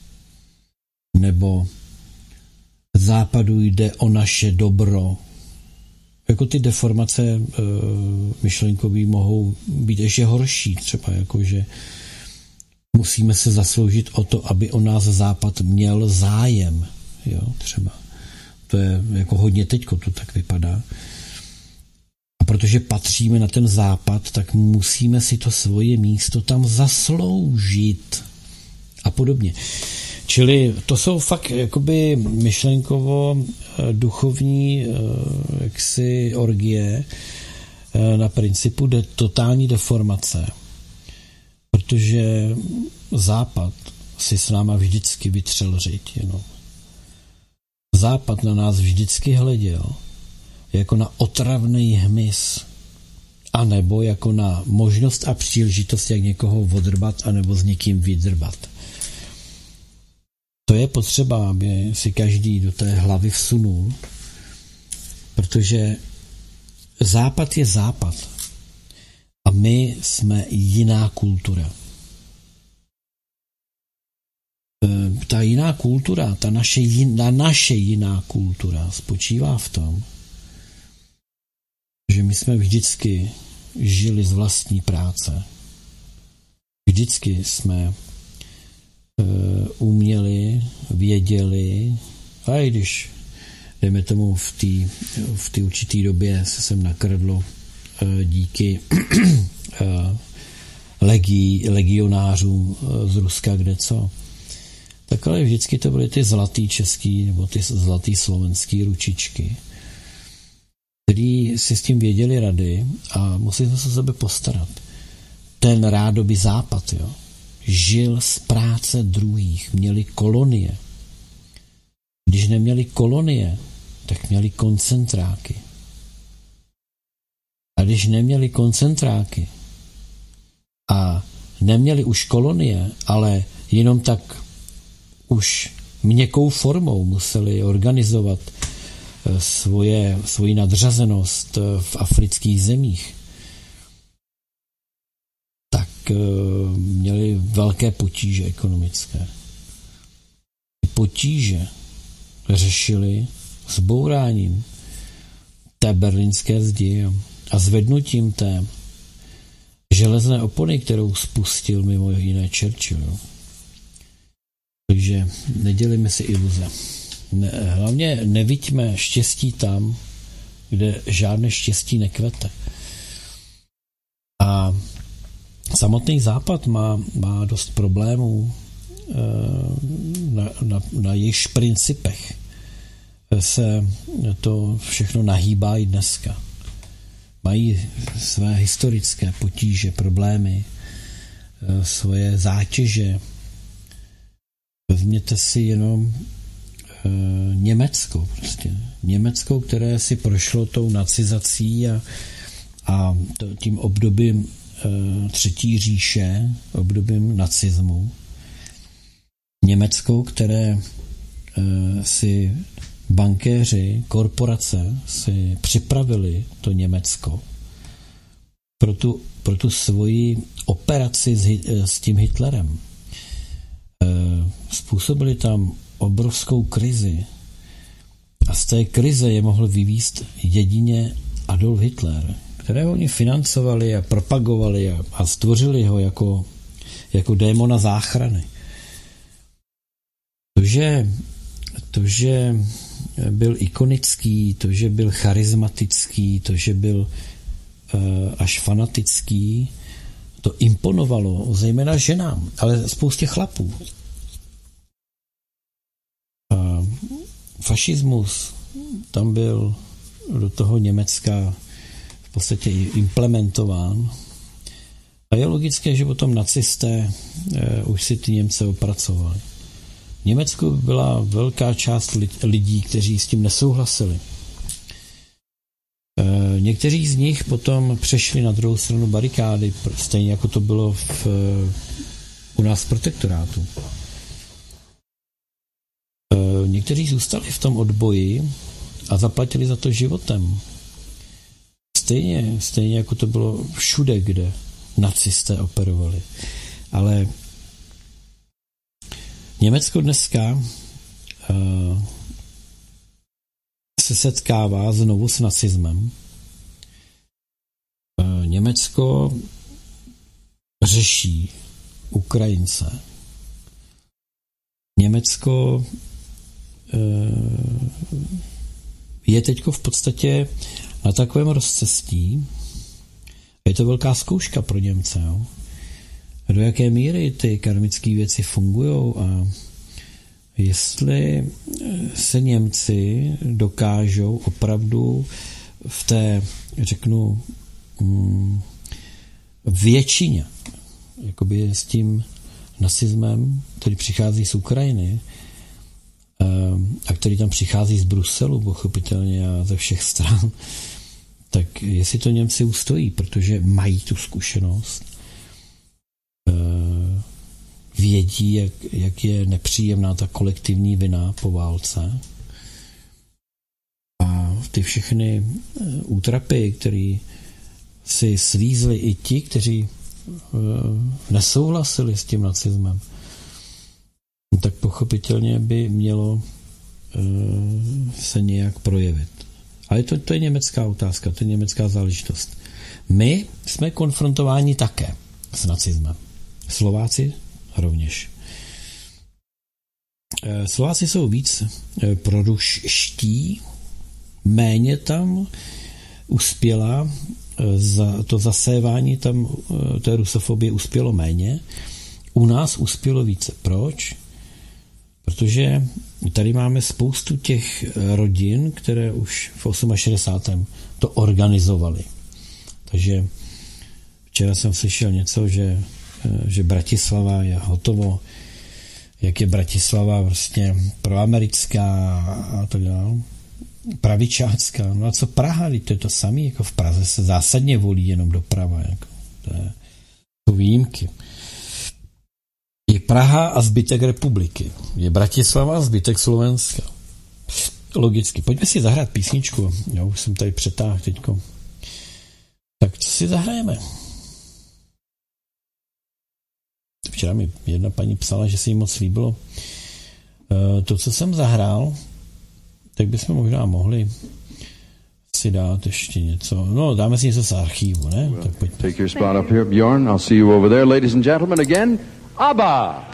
nebo Západu jde o naše dobro. Jako ty deformace e, myšlenkový mohou být ještě horší, třeba jako, že musíme se zasloužit o to, aby o nás Západ měl zájem. Jo, třeba. To je jako hodně teďko to tak vypadá. A protože patříme na ten Západ, tak musíme si to svoje místo tam zasloužit. A podobně. Čili to jsou fakt jakoby myšlenkovo duchovní jaksi orgie na principu de, totální deformace. Protože Západ si s náma vždycky vytřel řiď jenom. Západ na nás vždycky hleděl jako na otravný hmyz, anebo jako na možnost a příležitost, jak někoho odrbat, anebo s někým vydrbat. To je potřeba, aby si každý do té hlavy vsunul, protože Západ je Západ a my jsme jiná kultura. Ta jiná kultura, ta naše, jiná, naše jiná kultura spočívá v tom, že my jsme vždycky žili z vlastní práce. Vždycky jsme e, uměli, věděli, a i když, dejme tomu, v té v té určité době se sem nakradlo e, díky e, legí, legionářů z Ruska, kde co. Tak ale vždycky to byly ty zlatý český nebo ty zlatý slovenský ručičky, který si s tím věděli rady a museli se o sebe postarat. Ten rádoby západ, jo, žil z práce druhých, měli kolonie. Když neměli kolonie, tak měli koncentráky. A když neměli koncentráky a neměli už kolonie, ale jenom tak už měkkou formou museli organizovat svoje, svoji nadřazenost v afrických zemích, tak měli velké potíže ekonomické. Potíže řešili zbouráním té berlínské zdi a zvednutím té železné opony, kterou spustil mimo jiné Churchill. Takže nedělíme si iluze. Ne, hlavně neviďme štěstí tam, kde žádné štěstí nekvete. A samotný Západ má, má dost problémů na, na, na jejich principech. Se to všechno nahýbá i dneska. Mají své historické potíže, problémy, svoje zátěže. Vezměte si jenom Německo prostě. Německo, které si prošlo tou nacizací a, a tím obdobím e, třetí říše, obdobím nacismu. Německo, které e, si bankéři, korporace si připravili to Německo pro tu, pro tu svoji operaci s, s tím Hitlerem. E, způsobili tam obrovskou krizi a z té krize je mohl vyvízt jedině Adolf Hitler, kterého oni financovali a propagovali a, a stvořili ho jako, jako démona záchrany. To že, to, že byl ikonický, to, že byl charismatický, to, že byl uh, až fanatický, to imponovalo zejména ženám, ale spoustě chlapů. A fašismus tam byl do toho Německa v podstatě implementován. A je logické, že potom nacisté eh, už si ty Němce opracovali. V Německu byla velká část lidí, kteří s tím nesouhlasili. E, někteří z nich potom přešli na druhou stranu barikády, stejně jako to bylo v, u nás v protektorátu. E, někteří zůstali v tom odboji a zaplatili za to životem. Stejně, stejně jako to bylo všude, kde nacisté operovali. Ale Německo dneska uh, se setkává znovu s nacismem. Uh, Německo řeší Ukrajince. Německo uh, je teďko v podstatě na takovém rozcestí. Je to velká zkouška pro Němce, jo? Do jaké míry ty karmické věci fungují a jestli se Němci dokážou opravdu v té, řeknu, většině, jakoby s tím nacismem, který přichází z Ukrajiny a který tam přichází z Bruselu, pochopitelně a ze všech stran, tak jestli to Němci ustojí, protože mají tu zkušenost, vědí, jak, jak je nepříjemná ta kolektivní vina po válce. A ty všechny útrapy, které si slízli i ti, kteří nesouhlasili s tím nacismem, tak pochopitelně by mělo se nějak projevit. Ale to, to je německá otázka, to je německá záležitost. My jsme konfrontováni také s nacismem. Slováci rovněž. Slováci jsou víc proruští, méně tam uspěla za to zasévání tam té rusofobie uspělo méně. U nás uspělo více. Proč? Protože tady máme spoustu těch rodin, které už v šedesátém osmém to organizovaly. Takže včera jsem slyšel něco, že, že Bratislava je hotovo, jak je Bratislava vlastně proamerická a tak dále, pravičácká. No a co Praha? To je to samé, jako v Praze se zásadně volí jenom doprava. Jako. To je, to výjimky. Je Praha a zbytek republiky. Je Bratislava a zbytek Slovenska. Logicky. Pojďme si zahrát písničku. Já už jsem tady přetáhl teďko. Tak co si zahrajeme? Včera mi jedna paní psala, že se jí moc líbilo to, co jsem zahrál, tak bychom možná mohli si dát ještě něco. No, dáme si něco z archívu, ne? Well, tak pojďme. Take your spot up here, Bjorn. I'll see you over there. Ladies and gentlemen, again, ABBA!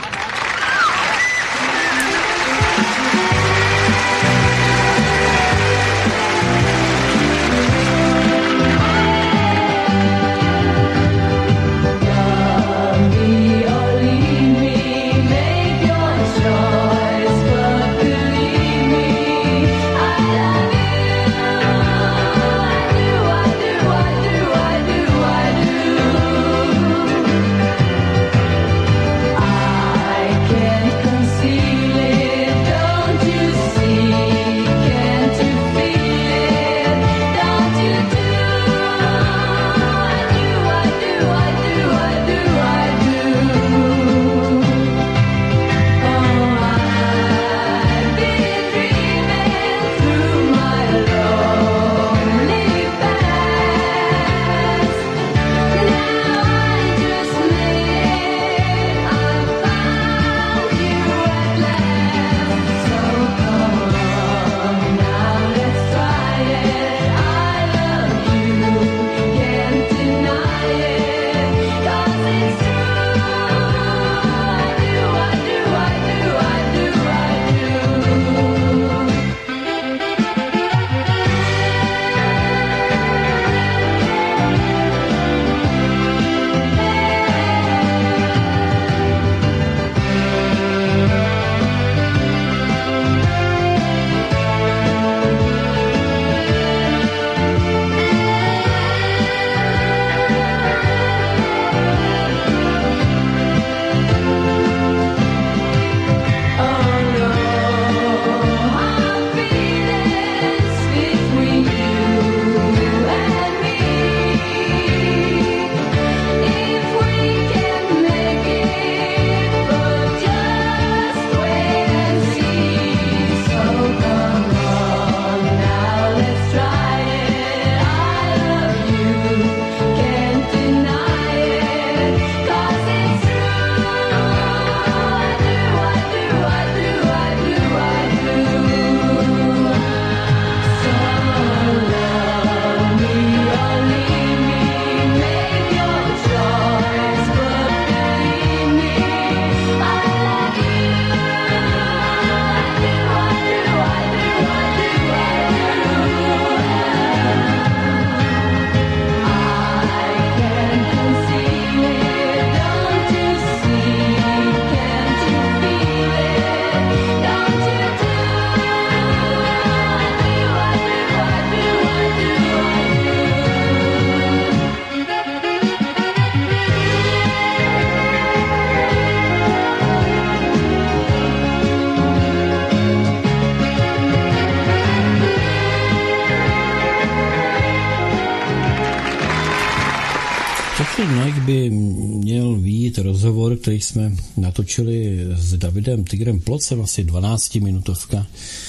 by měl vyjít rozhovor, který jsme natočili s Davidem Tigrem Plocem, asi dvanáctiminutovka.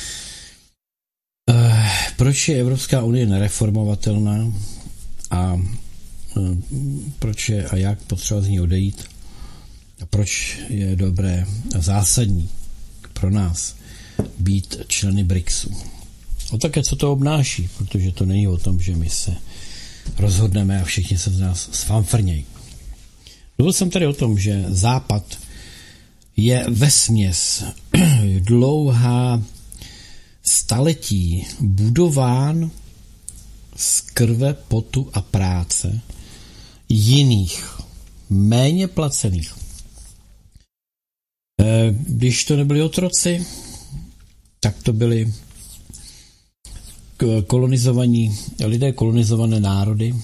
Eh, proč je Evropská unie nereformovatelná a eh, proč je a jak potřeba z ní odejít a proč je dobré a zásadní pro nás být členy BRICSu. A také, co to obnáší, protože to není o tom, že my se rozhodneme a všichni se z nás sfanfrnějí. Mluvil jsem tady o tom, že Západ je vesměs dlouhá staletí budován z krve, potu a práce jiných, méně placených. Když to nebyli otroci, tak to byli kolonizovaní lidé, kolonizované národy.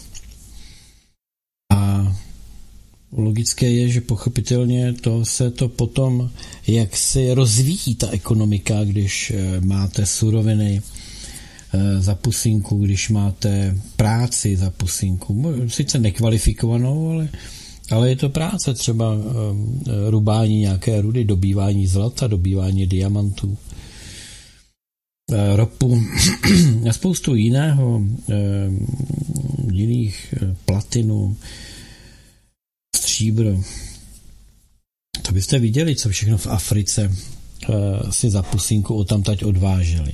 A logické je, že pochopitelně to se to potom, jak se rozvíjí ta ekonomika, když máte suroviny za pusinku, když máte práci za pusinku, sice nekvalifikovanou, ale, ale je to práce, třeba rubání nějaké rudy, dobývání zlata, dobývání diamantů, ropu a spoustu jiného, jiných platinu, stříbro. To byste viděli, co všechno v Africe si za pusinku odtamtať odváželi.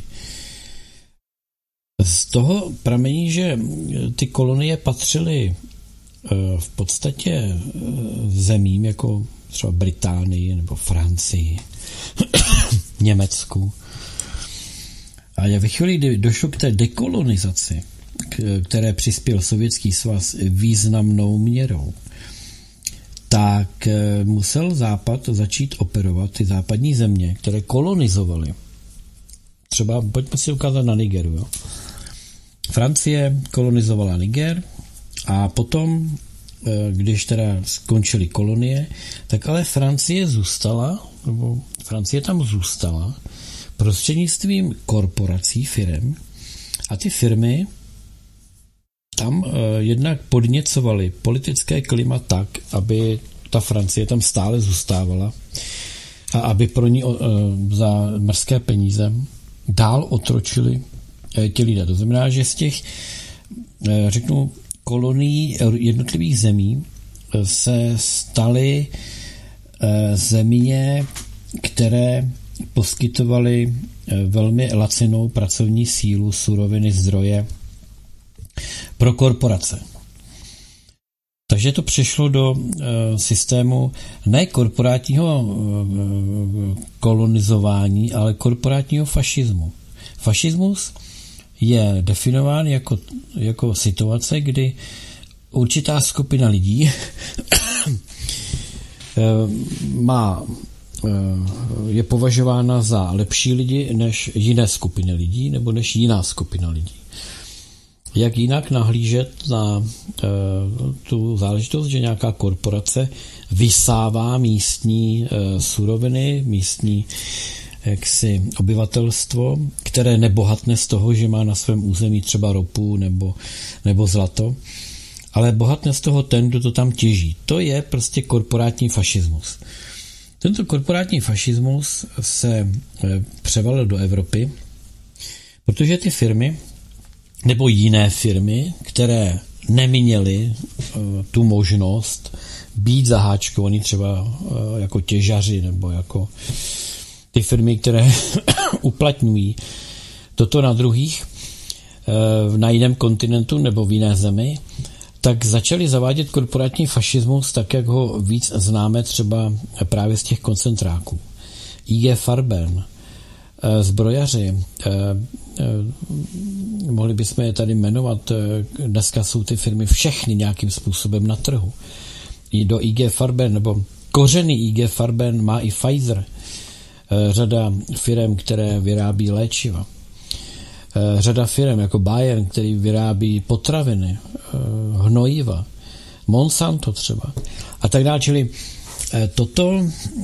Z toho pramení, že ty kolonie patřily v podstatě zemím jako třeba Británii nebo Francii, Německu. A ve chvíli, kdy došlo k té dekolonizaci, které přispěl Sovětský svaz významnou měrou, tak musel Západ začít operovat ty západní země, které kolonizovaly. Třeba, pojďme si ukázat na Nigeru. Jo. Francie kolonizovala Niger a potom, když teda skončily kolonie, tak ale Francie zůstala, nebo Francie tam zůstala prostřednictvím korporací, firem, a ty firmy tam uh, jednak podněcovaly politické klima tak, aby ta Francie tam stále zůstávala a aby pro ní uh, za mrzké peníze dál otročili uh, ti lidé. To znamená, že z těch, uh, řeknu, kolonií jednotlivých zemí uh, se staly uh, země, které poskytovaly uh, velmi lacinou pracovní sílu, suroviny, zdroje pro korporace. Takže to přešlo do uh, systému ne korporátního uh, kolonizování, ale korporátního fašismu. Fašismus je definován jako, jako situace, kdy určitá skupina lidí má, je považována za lepší lidi než jiné skupiny lidí nebo než jiná skupina lidí. Jak jinak nahlížet na e, tu záležitost, že nějaká korporace vysává místní e, suroviny, místní jaksi obyvatelstvo, které nebohatne z toho, že má na svém území třeba ropu nebo, nebo zlato, ale bohatne z toho ten, kdo to tam těží. To je prostě korporátní fašismus. Tento korporátní fašismus se e, převalil do Evropy, protože ty firmy nebo jiné firmy, které neměly uh, tu možnost být zaháčkovaný třeba uh, jako těžaři nebo jako ty firmy, které uplatňují toto na druhých uh, na jiném kontinentu nebo v jiné zemi, tak začali zavádět korporátní fašismus tak, jak ho víc známe třeba právě z těch koncentráků. I G. Farben, zbrojaři, mohli bychom je tady jmenovat, dneska jsou ty firmy všechny nějakým způsobem na trhu. I do I G. Farben, nebo kořeny I G. Farben má i Pfizer, řada firem, které vyrábí léčiva. Řada firem jako Bayer, který vyrábí potraviny, hnojiva, Monsanto třeba a tak dále. Čili toto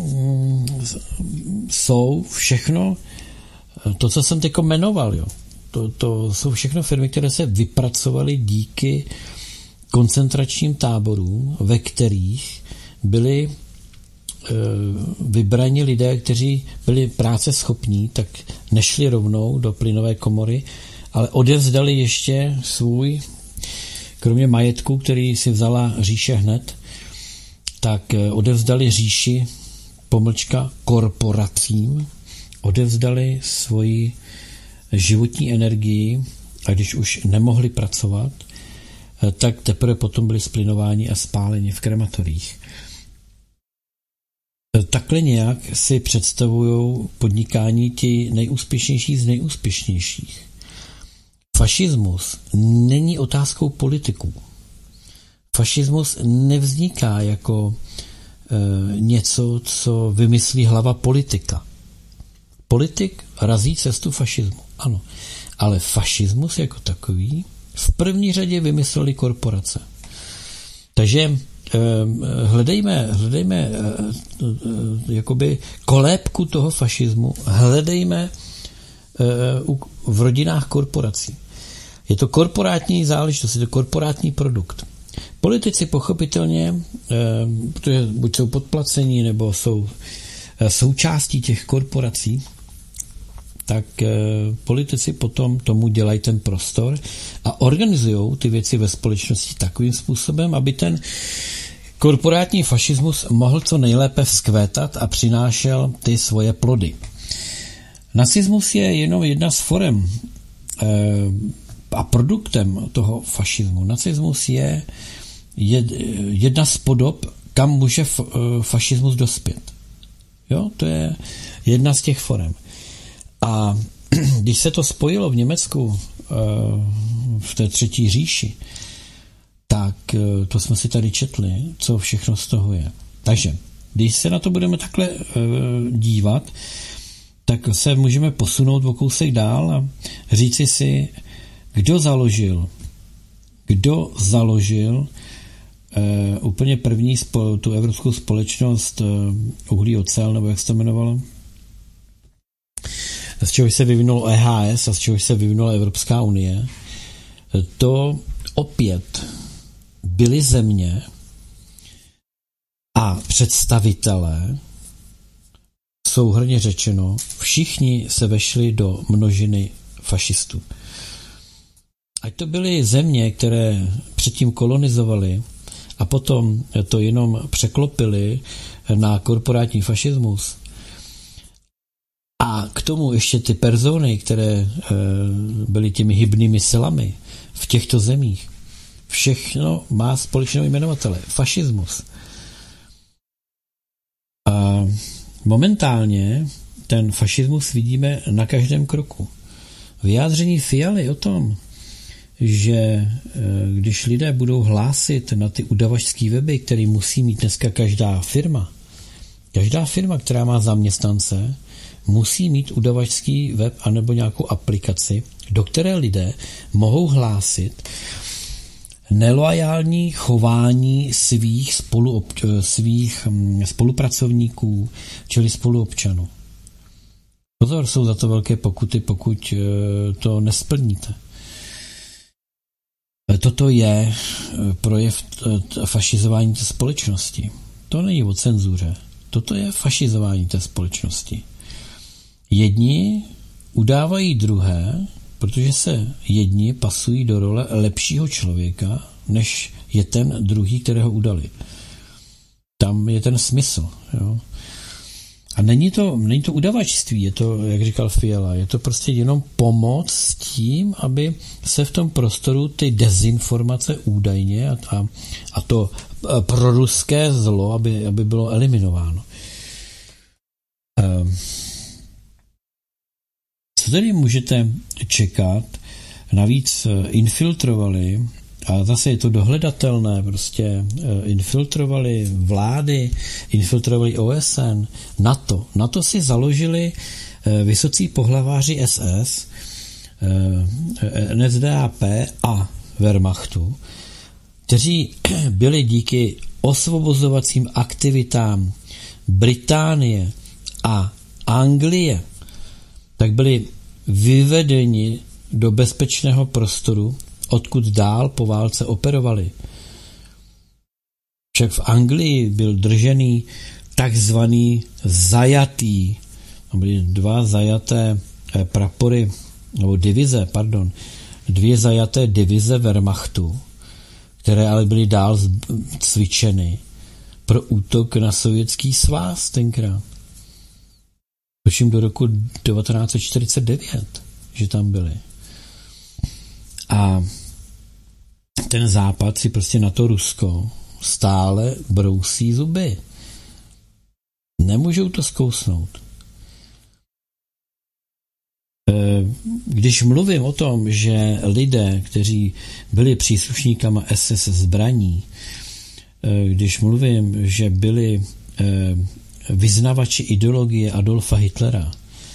jsou všechno to, co jsem teď jmenoval, jo. To, to jsou všechno firmy, které se vypracovaly díky koncentračním táborům, ve kterých byli e, vybraní lidé, kteří byli práce schopní, tak nešli rovnou do plynové komory, ale odevzdali ještě svůj, kromě majetku, který si vzala říše hned, tak e, odevzdali říši, pomlčka, korporacím, odevzdali svoji životní energii a když už nemohli pracovat, tak teprve potom byli splynováni a spáleni v krematoriích. Takhle nějak si představují podnikání ti nejúspěšnější z nejúspěšnějších. fašismus není otázkou politiků. Fašismus nevzniká jako e, něco, co vymyslí hlava politika. Politik razí cestu fašismu, ano. Ale fašismus jako takový v první řadě vymysleli korporace. Takže e, hledejme, hledejme e, e, jakoby kolébku toho fašismu, hledejme e, v rodinách korporací. Je to korporátní záležitost, je to korporátní produkt. Politici pochopitelně, protože buď jsou podplacení, nebo jsou součástí těch korporací, tak politici potom tomu dělají ten prostor a organizují ty věci ve společnosti takovým způsobem, aby ten korporátní fašismus mohl co nejlépe vzkvétat a přinášel ty svoje plody. Nacismus je jenom jedna z forem a produktem toho fašismu. Nacismus je jedna z podob, kam může fašismus dospět. Jo, to je jedna z těch forem. A když se to spojilo v Německu v té třetí říši, tak to jsme si tady četli, co všechno z toho je. Takže, když se na to budeme takhle dívat, tak se můžeme posunout o kousek dál a říci si, kdo založil, kdo založil uh, úplně první spo, tu evropskou společnost uh, uhlí ocel, nebo jak se to jmenovalo? Z čeho se vyvinulo E H S a z čeho se vyvinula Evropská unie. To opět byly země a představitelé, souhrnně řečeno, všichni se vešli do množiny fašistů. Ať to byly země, které předtím kolonizovaly a potom to jenom překlopili na korporátní fašismus. A k tomu ještě ty persony, které byly těmi hybnými silami v těchto zemích. Všechno má společného jmenovatele. Fašismus. A momentálně ten fašismus vidíme na každém kroku. Vyjádření Fialy o tom, že když lidé budou hlásit na ty udavačské weby, které musí mít dneska každá firma, každá firma, která má zaměstnance, musí mít udavačský web anebo nějakou aplikaci, do které lidé mohou hlásit neloajální chování svých, spoluobč- svých spolupracovníků, čili spoluobčanů. Pozor, jsou za to velké pokuty, pokud to nesplníte. Toto je projev fašizování té společnosti. To není o cenzuře. Toto je fašizování té společnosti. Jedni udávají druhé, protože se jedni pasují do role lepšího člověka, než je ten druhý, kterého udali. Tam je ten smysl. Jo? A není to, není to udavačství, je to, jak říkal Fiala, je to prostě jenom pomoc s tím, aby se v tom prostoru ty dezinformace údajně a, a, a to proruské zlo, aby, aby bylo eliminováno. Um, Co tedy můžete čekat? Navíc infiltrovali, a zase je to dohledatelné, prostě infiltrovali vlády, infiltrovali O S N, NATO. NATO si založili vysocí pohlaváři S S, N S D A P a Wehrmachtu, kteří byli díky osvobozovacím aktivitám Británie a Anglie, tak byli vyvedeni do bezpečného prostoru, odkud dál po válce operovali. Však v Anglii byl držený takzvaný zajatý, byly dva zajaté prapory, nebo divize, pardon, dvě zajaté divize Wehrmachtu, které ale byly dál cvičeny pro útok na Sovětský svaz tenkrát. Tuším do roku devatenáct set čtyřicet devět, že tam byli. A ten západ si prostě na to Rusko stále brousí zuby. Nemůžou to zkousnout. Když mluvím o tom, že lidé, kteří byli příslušníkama es es zbraní, když mluvím, že byli vyznavači ideologie Adolfa Hitlera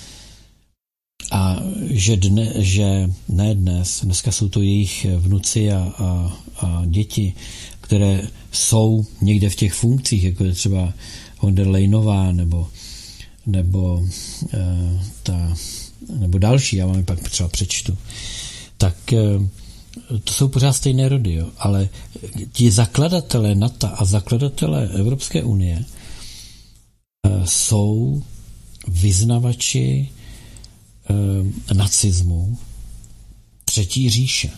a že, dne, že ne dnes, dneska jsou to jejich vnuci a, a, a děti, které jsou někde v těch funkcích, jako je třeba von der Leyenová nebo, nebo, uh, ta, nebo další, já vám je pak třeba přečtu, tak uh, to jsou pořád stejné rody, jo? Ale ti zakladatelé NATO a zakladatelé Evropské unie uh, jsou vyznavači uh, nacismu třetí říše.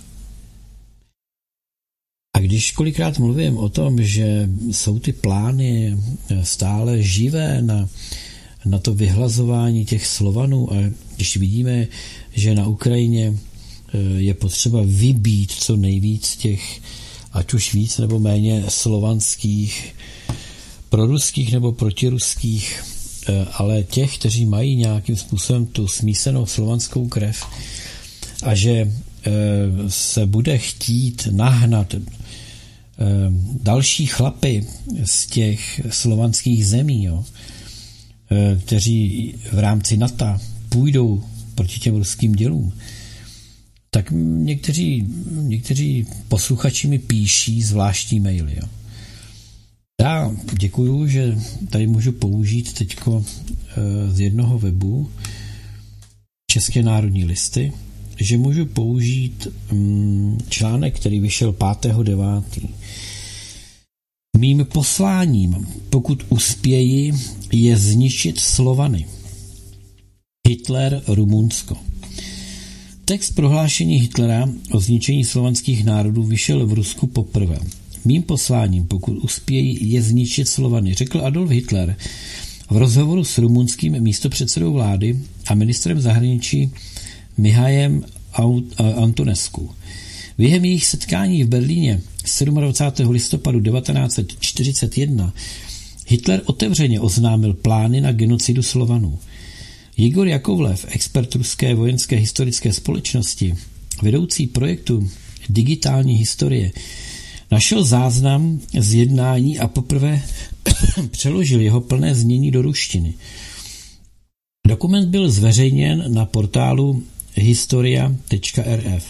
A když kolikrát mluvím o tom, že jsou ty plány stále živé na, na to vyhlazování těch Slovanů a když vidíme, že na Ukrajině je potřeba vybít co nejvíc těch, ať už víc nebo méně slovanských, proruských nebo protiruských, ale těch, kteří mají nějakým způsobem tu smísenou slovanskou krev a že se bude chtít nahnat další chlapy z těch slovanských zemí, jo, kteří v rámci NATO půjdou proti těm ruským dělům, tak někteří, někteří posluchači mi píší zvláštní maily. Jo. Já děkuju, že tady můžu použít teďko z jednoho webu České národní listy, že můžu použít článek, který vyšel pátého devátého Mým posláním, pokud uspěji, je zničit Slovany. Hitler, Rumunsko. Text prohlášení Hitlera o zničení slovanských národů vyšel v Rusku poprvé. Mým posláním, pokud uspěji, je zničit Slovany, řekl Adolf Hitler v rozhovoru s rumunským místopředsedou vlády a ministrem zahraničí Mihajem Antonescu. Během jejich setkání v Berlíně dvacátého sedmého listopadu devatenáct set čtyřicet jedna Hitler otevřeně oznámil plány na genocidu Slovanů. Jigor Jakovlev, expert ruské vojenské historické společnosti, vedoucí projektu digitální historie, našel záznam z jednání a poprvé přeložil jeho plné znění do ruštiny. Dokument byl zveřejněn na portálu historia tečka er ef.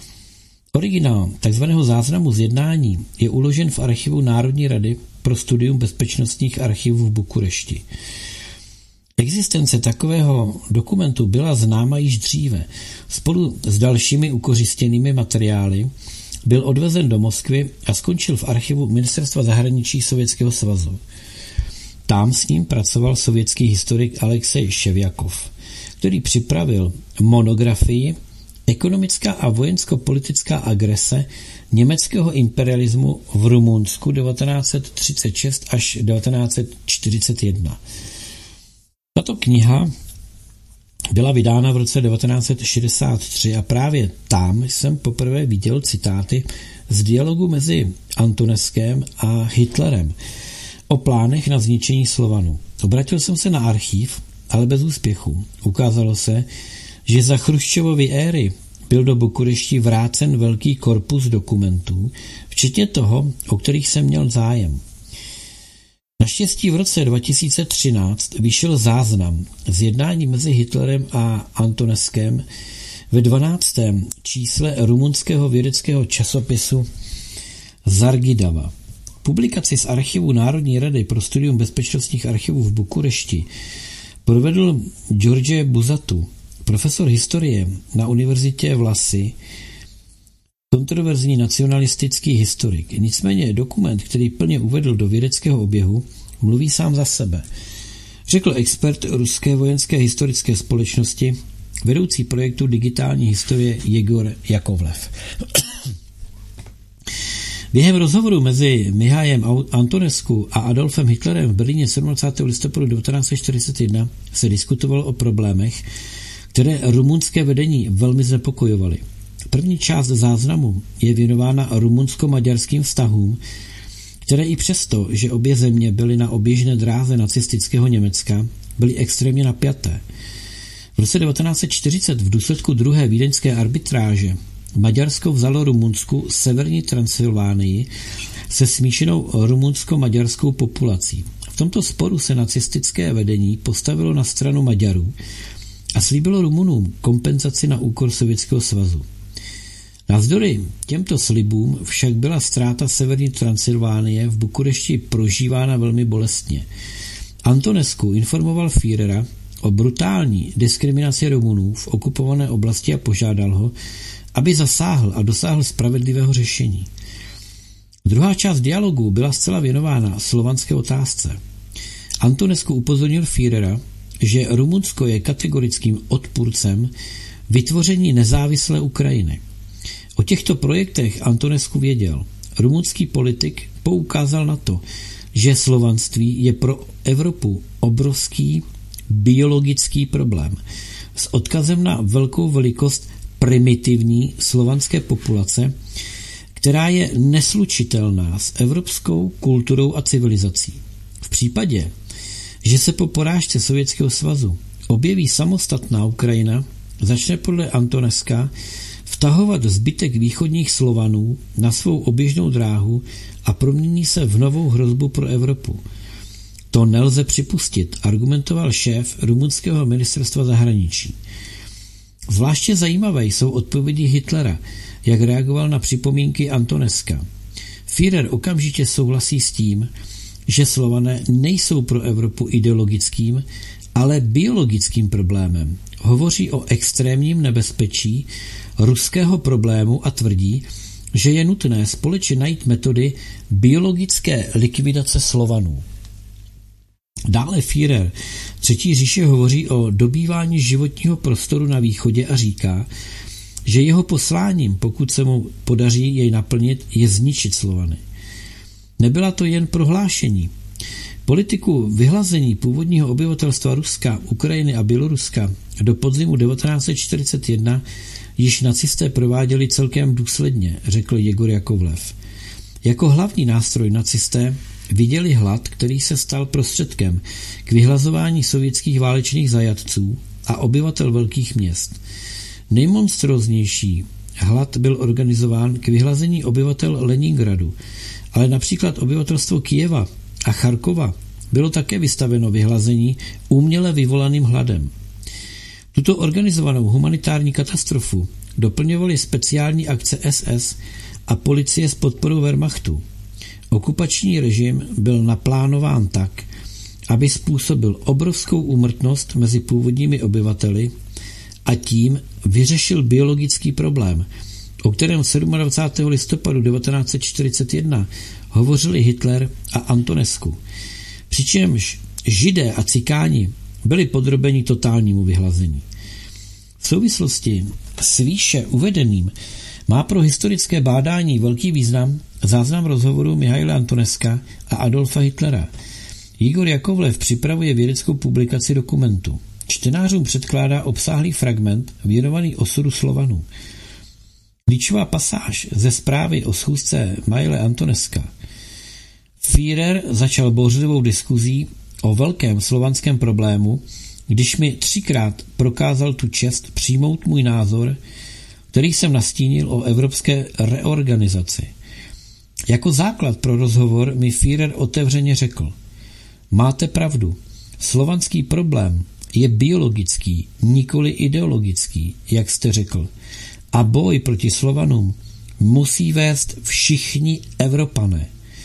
Originál takzvaného záznamu z jednání je uložen v archivu Národní rady pro studium bezpečnostních archivů v Bukurešti. Existence takového dokumentu byla známa již dříve. Spolu s dalšími ukořistěnými materiály byl odvezen do Moskvy a skončil v archivu Ministerstva zahraničí Sovětského svazu. Tam s ním pracoval sovětský historik Alexej Ševjakov, který připravil monografii Ekonomická a vojensko-politická agrese německého imperialismu v Rumunsku devatenáct set třicet šest až devatenáct set čtyřicet jedna. Tato kniha byla vydána v roce devatenáct set šedesát tři a právě tam jsem poprvé viděl citáty z dialogu mezi Antoneskem a Hitlerem o plánech na zničení Slovanů. Obratil jsem se na archív, ale bez úspěchu. Ukázalo se, že za Chruščovovy éry byl do Bukurešti vrácen velký korpus dokumentů, včetně toho, o kterých jsem měl zájem. Naštěstí v roce dva tisíce třináct vyšel záznam z jednání mezi Hitlerem a Antoneskem ve dvanáctém čísle rumunského vědeckého časopisu Zargidava. Publikaci z archivu Národní rady pro studium bezpečnostních archivů v Bukurešti provedl George Buzatu, profesor historie na univerzitě v Lasi, kontroverzní nacionalistický historik. Nicméně dokument, který plně uvedl do vědeckého oběhu, mluví sám za sebe. Řekl expert ruské vojenské historické společnosti, vedoucí projektu digitální historie Jigor Jakovlev. Během rozhovoru mezi Mihajem Antonescu a Adolfem Hitlerem v Berlíně dvacátého sedmého listopadu devatenáct set čtyřicet jedna se diskutovalo o problémech, které rumunské vedení velmi znepokojovaly. První část záznamu je věnována rumunsko-maďarským vztahům, které i přesto, že obě země byly na oběžné dráze nacistického Německa, byly extrémně napjaté. V roce devatenáct set čtyřicet v důsledku druhé vídeňské arbitráže Maďarsko vzalo Rumunsku severní Transylvánii se smíšenou rumunsko-maďarskou populací. V tomto sporu se nacistické vedení postavilo na stranu Maďarů a slíbilo Rumunům kompenzaci na úkor Sovětského svazu. Navzdory těmto slibům však byla ztráta severní Transylvánie v Bukurešti prožívána velmi bolestně. Antonescu informoval Führera o brutální diskriminaci Rumunů v okupované oblasti a požádal ho, aby zasáhl a dosáhl spravedlivého řešení. Druhá část dialogu byla zcela věnována slovanské otázce. Antonescu upozornil Führera, že Rumunsko je kategorickým odpůrcem vytvoření nezávislé Ukrajiny. O těchto projektech Antonescu věděl. Rumunský politik poukázal na to, že slovanství je pro Evropu obrovský biologický problém s odkazem na velkou velikost primitivní slovanské populace, která je neslučitelná s evropskou kulturou a civilizací. V případě, že se po porážce Sovětského svazu objeví samostatná Ukrajina, začne podle Antonesca vtahovat zbytek východních Slovanů na svou oběžnou dráhu a promění se v novou hrozbu pro Evropu. To nelze připustit, argumentoval šéf rumunského ministerstva zahraničí. Zvláště zajímavé jsou odpovědi Hitlera, jak reagoval na připomínky Antonesca. Führer okamžitě souhlasí s tím, že Slované nejsou pro Evropu ideologickým, ale biologickým problémem. Hovoří o extrémním nebezpečí ruského problému a tvrdí, že je nutné společně najít metody biologické likvidace Slovanů. Dále Führer Třetí říše hovoří o dobývání životního prostoru na východě a říká, že jeho posláním, pokud se mu podaří jej naplnit, je zničit Slovany. Nebyla to jen prohlášení. Politiku vyhlazení původního obyvatelstva Ruska, Ukrajiny a Běloruska do podzimu devatenáct set čtyřicet jedna již nacisté prováděli celkem důsledně, řekl Jegor Jakovlev. Jako hlavní nástroj nacisté viděli hlad, který se stal prostředkem k vyhlazování sovětských válečných zajatců a obyvatel velkých měst. Nejmonstróznější hlad byl organizován k vyhlazení obyvatel Leningradu, ale například obyvatelstvo Kyjeva a Charkova bylo také vystaveno vyhlazení uměle vyvolaným hladem. Tuto organizovanou humanitární katastrofu doplňovaly speciální akce S S a policie s podporou Wehrmachtu. Okupační režim byl naplánován tak, aby způsobil obrovskou úmrtnost mezi původními obyvateli a tím vyřešil biologický problém, o kterém dvacátého sedmého listopadu devatenáct set čtyřicet jedna hovořili Hitler a Antonescu. Přičemž Židé a Cikáni byli podrobeni totálnímu vyhlazení. V souvislosti s výše uvedeným má pro historické bádání velký význam záznam rozhovoru Michaila Antonesca a Adolfa Hitlera. Igor Jakovlev připravuje vědeckou publikaci dokumentu. Čtenářům předkládá obsáhlý fragment věnovaný osudu Slovanů. Klíčová pasáž ze zprávy o schůzce Michaila Antonesca. Führer začal bouřlivou diskuzí o velkém slovanském problému, když mi třikrát prokázal tu čest přijmout můj názor, který jsem nastínil o evropské reorganizaci. Jako základ pro rozhovor mi Führer otevřeně řekl: máte pravdu, slovanský problém je biologický, nikoli ideologický, jak jste řekl, a boj proti Slovanům musí vést všichni Evropané.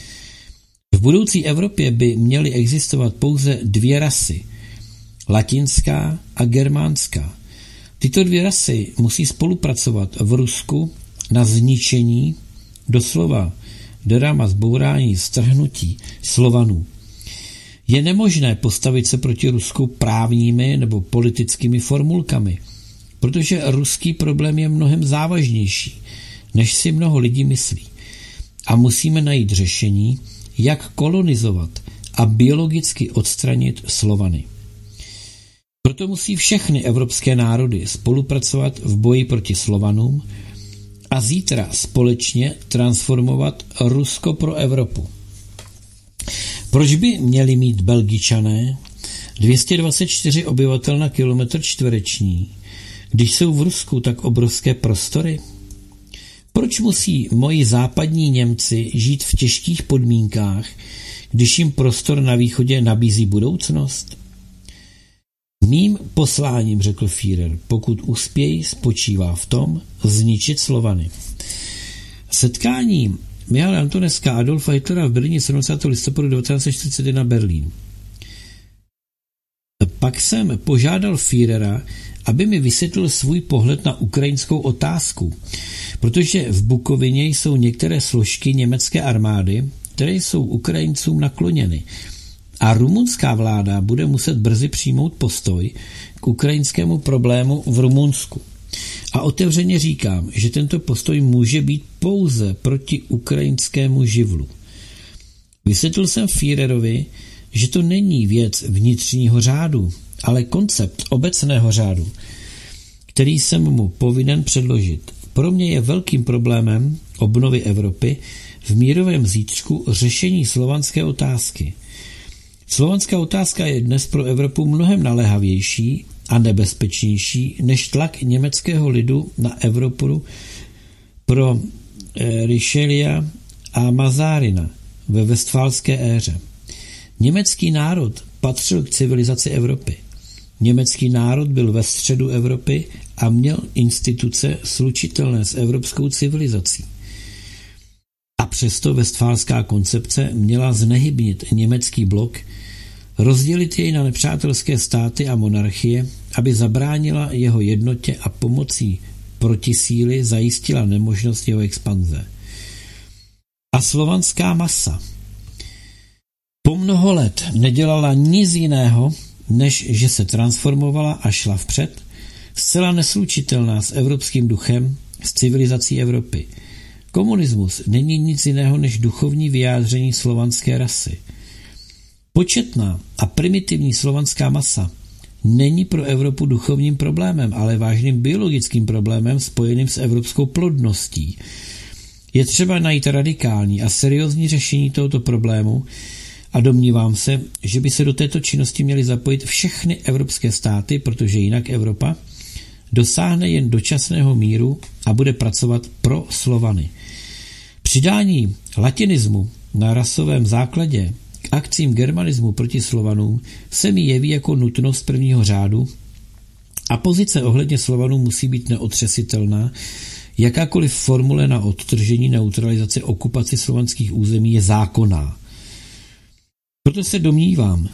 V budoucí Evropě by měly existovat pouze dvě rasy, latinská a germánská. Tyto dvě rasy musí spolupracovat v Rusku na zničení, doslova drama zbourání, strhnutí Slovanů. Je nemožné postavit se proti Rusku právními nebo politickými formulkami, protože ruský problém je mnohem závažnější, než si mnoho lidí myslí. A musíme najít řešení, jak kolonizovat a biologicky odstranit Slovany. Proto musí všechny evropské národy spolupracovat v boji proti Slovanům a zítra společně transformovat Rusko pro Evropu. Proč by měli mít Belgičané dvě stě dvacet čtyři obyvatel na kilometr čtvereční, když jsou v Rusku tak obrovské prostory? Proč musí moji západní Němci žít v těžkých podmínkách, když jim prostor na východě nabízí budoucnost? Mým posláním, řekl Führer, pokud uspějí, spočívá v tom zničit Slovany. Setkání Michaila Antoneska a Adolfa Hitlera v Berlíně sedmnáctého listopadu devatenáct set čtyřicet jedna Berlín. Pak jsem požádal Führera, aby mi vysvětlil svůj pohled na ukrajinskou otázku, protože v Bukovině jsou některé složky německé armády, které jsou Ukrajincům nakloněny, a rumunská vláda bude muset brzy přijmout postoj k ukrajinskému problému v Rumunsku. A otevřeně říkám, že tento postoj může být pouze proti ukrajinskému živlu. Vysvětlil jsem Führerovi, že to není věc vnitřního řádu, ale koncept obecného řádu, který jsem mu povinen předložit. Pro mě je velkým problémem obnovy Evropy v mírovém zítřku řešení slovanské otázky. Slovanská otázka je dnes pro Evropu mnohem naléhavější a nebezpečnější než tlak německého lidu na Evropu pro eh, Richelieu a Mazarina ve westfálské éře. Německý národ patřil k civilizaci Evropy. Německý národ byl ve středu Evropy a měl instituce slučitelné s evropskou civilizací. A přesto westfálská koncepce měla znehybnit německý blok, rozdělit jej na nepřátelské státy a monarchie, aby zabránila jeho jednotě a pomocí protisíly zajistila nemožnost jeho expanze. A slovanská masa po mnoho let nedělala nic jiného, než že se transformovala a šla vpřed, zcela neslučitelná s evropským duchem, s civilizací Evropy. Komunismus není nic jiného než duchovní vyjádření slovanské rasy. Početná a primitivní slovanská masa není pro Evropu duchovním problémem, ale vážným biologickým problémem spojeným s evropskou plodností. Je třeba najít radikální a seriózní řešení tohoto problému a domnívám se, že by se do této činnosti měly zapojit všechny evropské státy, protože jinak Evropa dosáhne jen dočasného míru a bude pracovat pro Slovany. Přidání latinismu na rasovém základě k akcím germanismu proti Slovanům se mi jeví jako nutnost prvního řádu a pozice ohledně Slovanů musí být neotřesitelná. Jakákoliv formule na odtržení, neutralizaci, okupaci slovanských území je zákonná. Proto se domnívám,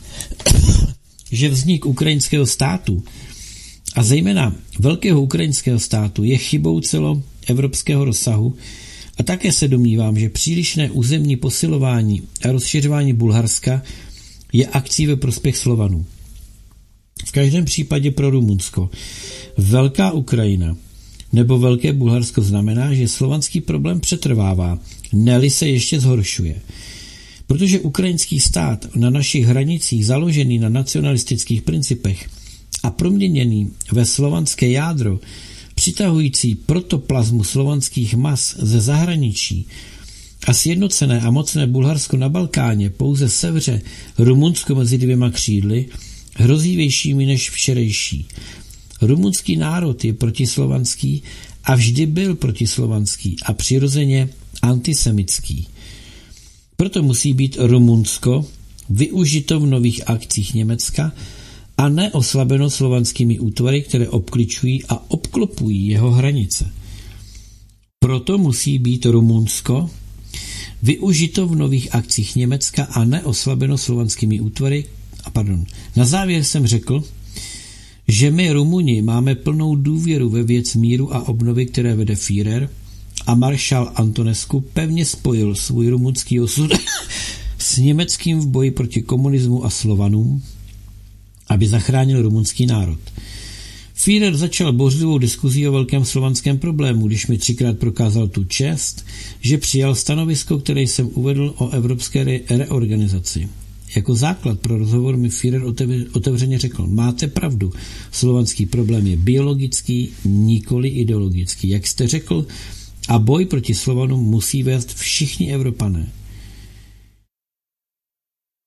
že vznik ukrajinského státu a zejména velkého ukrajinského státu je chybou celoevropského rozsahu a také se domnívám, že přílišné územní posilování a rozšiřování Bulharska je akcí ve prospěch Slovanů. V každém případě pro Rumunsko velká Ukrajina nebo velké Bulharsko znamená, že slovanský problém přetrvává, ne-li se ještě zhoršuje. Protože ukrajinský stát na našich hranicích založený na nacionalistických principech a proměněný ve slovanské jádro, přitahující protoplazmu slovanských mas ze zahraničí a sjednocené a mocné Bulharsko na Balkáně pouze sevře Rumunsko mezi dvěma křídly, hrozivějšími než včerejší. Rumunský národ je protislovanský a vždy byl protislovanský a přirozeně antisemický. Proto musí být Rumunsko využito v nových akcích Německa a ne oslabeno slovanskými útvary, které obkličují a obklopují jeho hranice. Proto musí být Rumunsko využito v nových akcích Německa a ne oslabeno slovanskými útvary. A pardon, na závěr jsem řekl, že my Rumuni máme plnou důvěru ve věc míru a obnovy, které vede Führer, a maršál Antonescu pevně spojil svůj rumunský osud s německým v boji proti komunismu a Slovanům, aby zachránil rumunský národ. Führer začal bouřlivou diskuzí o velkém slovanském problému, když mi třikrát prokázal tu čest, že přijal stanovisko, které jsem uvedl o evropské re- reorganizaci. Jako základ pro rozhovor mi Führer otevřeně řekl: máte pravdu, slovanský problém je biologický, nikoli ideologický. Jak jste řekl, a boj proti Slovanům musí vést všichni Evropané.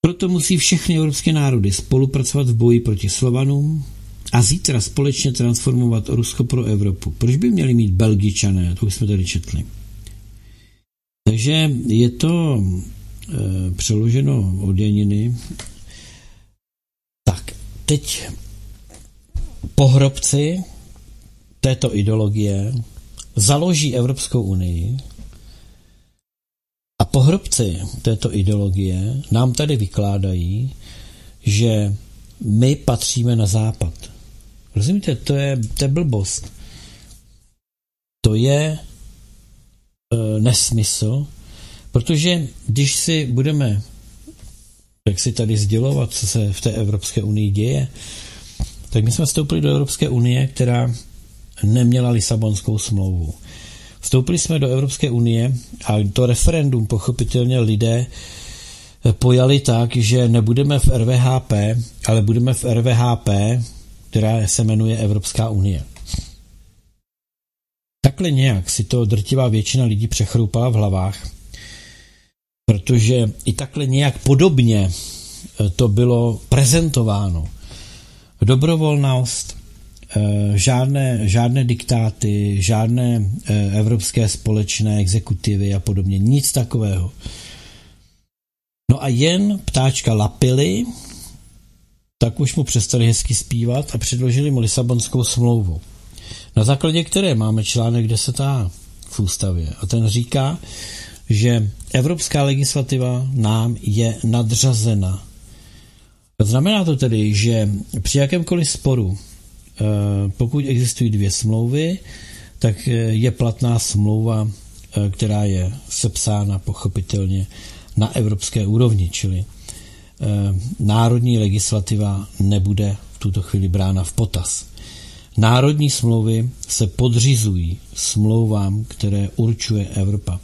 Proto musí všechny evropské národy spolupracovat v boji proti Slovanům a zítra společně transformovat Rusko pro Evropu. Proč by měli mít Belgičané? To už jsme tady četli. Takže je to e, přeloženo od Janiny. Tak, teď pohrobci této ideologie založí Evropskou unii a pohrobci této ideologie nám tady vykládají, že my patříme na západ. Rozumíte, to je, to je blbost. To je e, nesmysl, protože když si budeme jak si tady sdělovat, co se v té Evropské unii děje, tak my jsme vstoupili do Evropské unie, která neměla Lisabonskou smlouvu. Vstoupili jsme do Evropské unie a to referendum pochopitelně lidé pojali tak, že nebudeme v R V H P, ale budeme v R V H P, která se jmenuje Evropská unie. Takhle nějak si to drtivá většina lidí přechroupala v hlavách, protože i takhle nějak podobně to bylo prezentováno. Dobrovolnost, žádné, žádné diktáty, žádné evropské společné exekutivy a podobně, nic takového. No a jen ptáčka lapili, tak už mu přestali hezky zpívat a předložili mu Lisabonskou smlouvu, na základě které máme článek deset a v ústavě. A ten říká, že evropská legislativa nám je nadřazena. Znamená to tedy, že při jakémkoliv sporu, pokud existují dvě smlouvy, tak je platná smlouva, která je sepsána pochopitelně na evropské úrovni, čili národní legislativa nebude v tuto chvíli brána v potaz. Národní smlouvy se podřizují smlouvám, které určuje Evropa.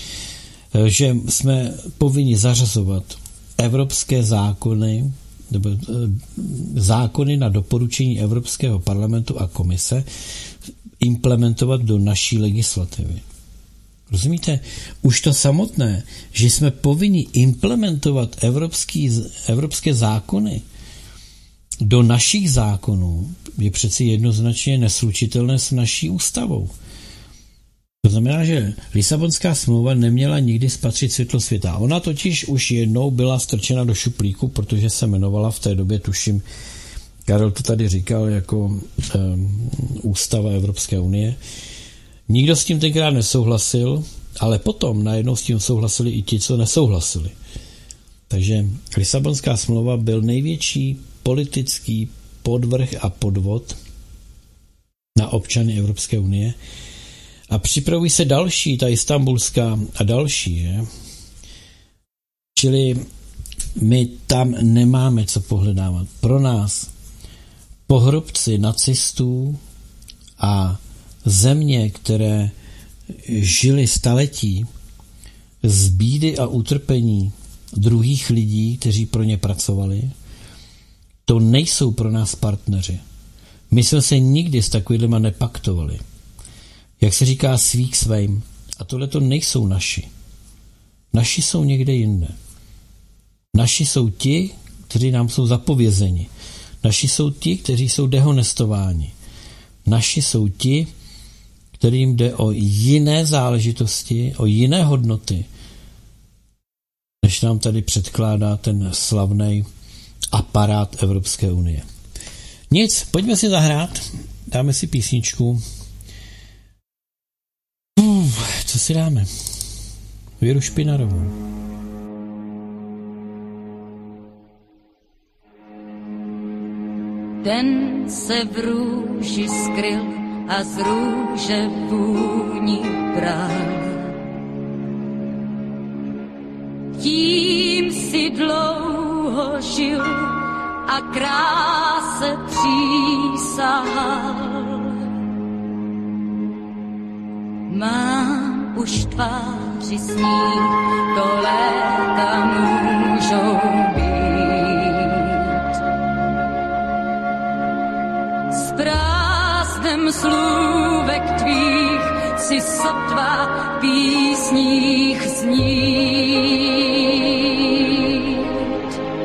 Že jsme povinni zařazovat evropské zákony, nebo zákony na doporučení Evropského parlamentu a komise implementovat do naší legislativy. Rozumíte? Už to samotné, že jsme povinni implementovat evropský, evropské zákony do našich zákonů, je přeci jednoznačně neslučitelné s naší ústavou. To znamená, že Lisabonská smlouva neměla nikdy spatřit světlo světa. Ona totiž už jednou byla strčena do šuplíku, protože se jmenovala v té době, tuším, Karel to tady říkal, jako um, ústava Evropské unie. Nikdo s tím tenkrát nesouhlasil, ale potom najednou s tím souhlasili i ti, co nesouhlasili. Takže Lisabonská smlouva byl největší politický podvrh a podvod na občany Evropské unie. A připravují se další, ta Istanbulská a další. Je? Čili my tam nemáme co pohledávat. Pro nás pohrobci nacistů a země, které žili staletí z bídy a utrpení druhých lidí, kteří pro ně pracovali, to nejsou pro nás partneři. My jsme se nikdy s takovýhlema nepaktovali. Jak se říká, svých svým. A tohle to nejsou naši. Naši jsou někde jinde. Naši jsou ti, kteří nám jsou zapovězeni. Naši jsou ti, kteří jsou dehonestováni. Naši jsou ti, kterým jde o jiné záležitosti, o jiné hodnoty, než nám tady předkládá ten slavný aparát Evropské unie. Nic, pojďme si zahrát, dáme si písničku. Uf, co si dáme? Věru Špinarovou. Ten se v růži skryl a z růže vůni bral. Tím si dlouho žil a kráse přísahal. Mám už tváři s ní, to léta můžou být. S prázdnem slůvek tvých si sotva písních znít.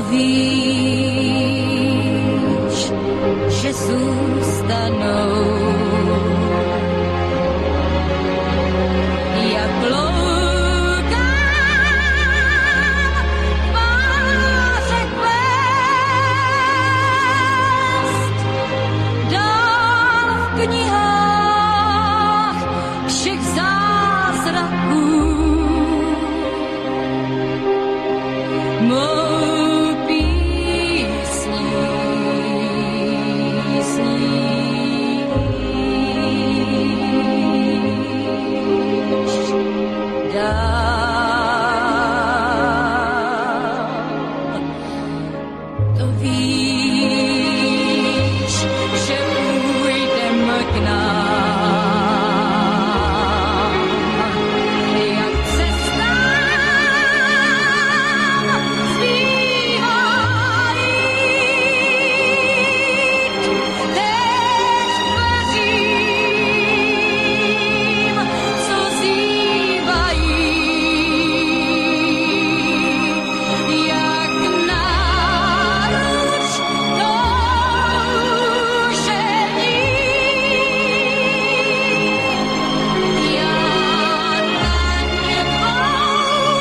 víš, že zůstanou. Jak loukám tváře kvést, dál v knihách všech zázraků. Mou písní sníš dál. To víš, že půjdem k nám, jak cestám zbývá jít. Teď dveřím, co zývají, jak náruč toužení. Já na ně dvou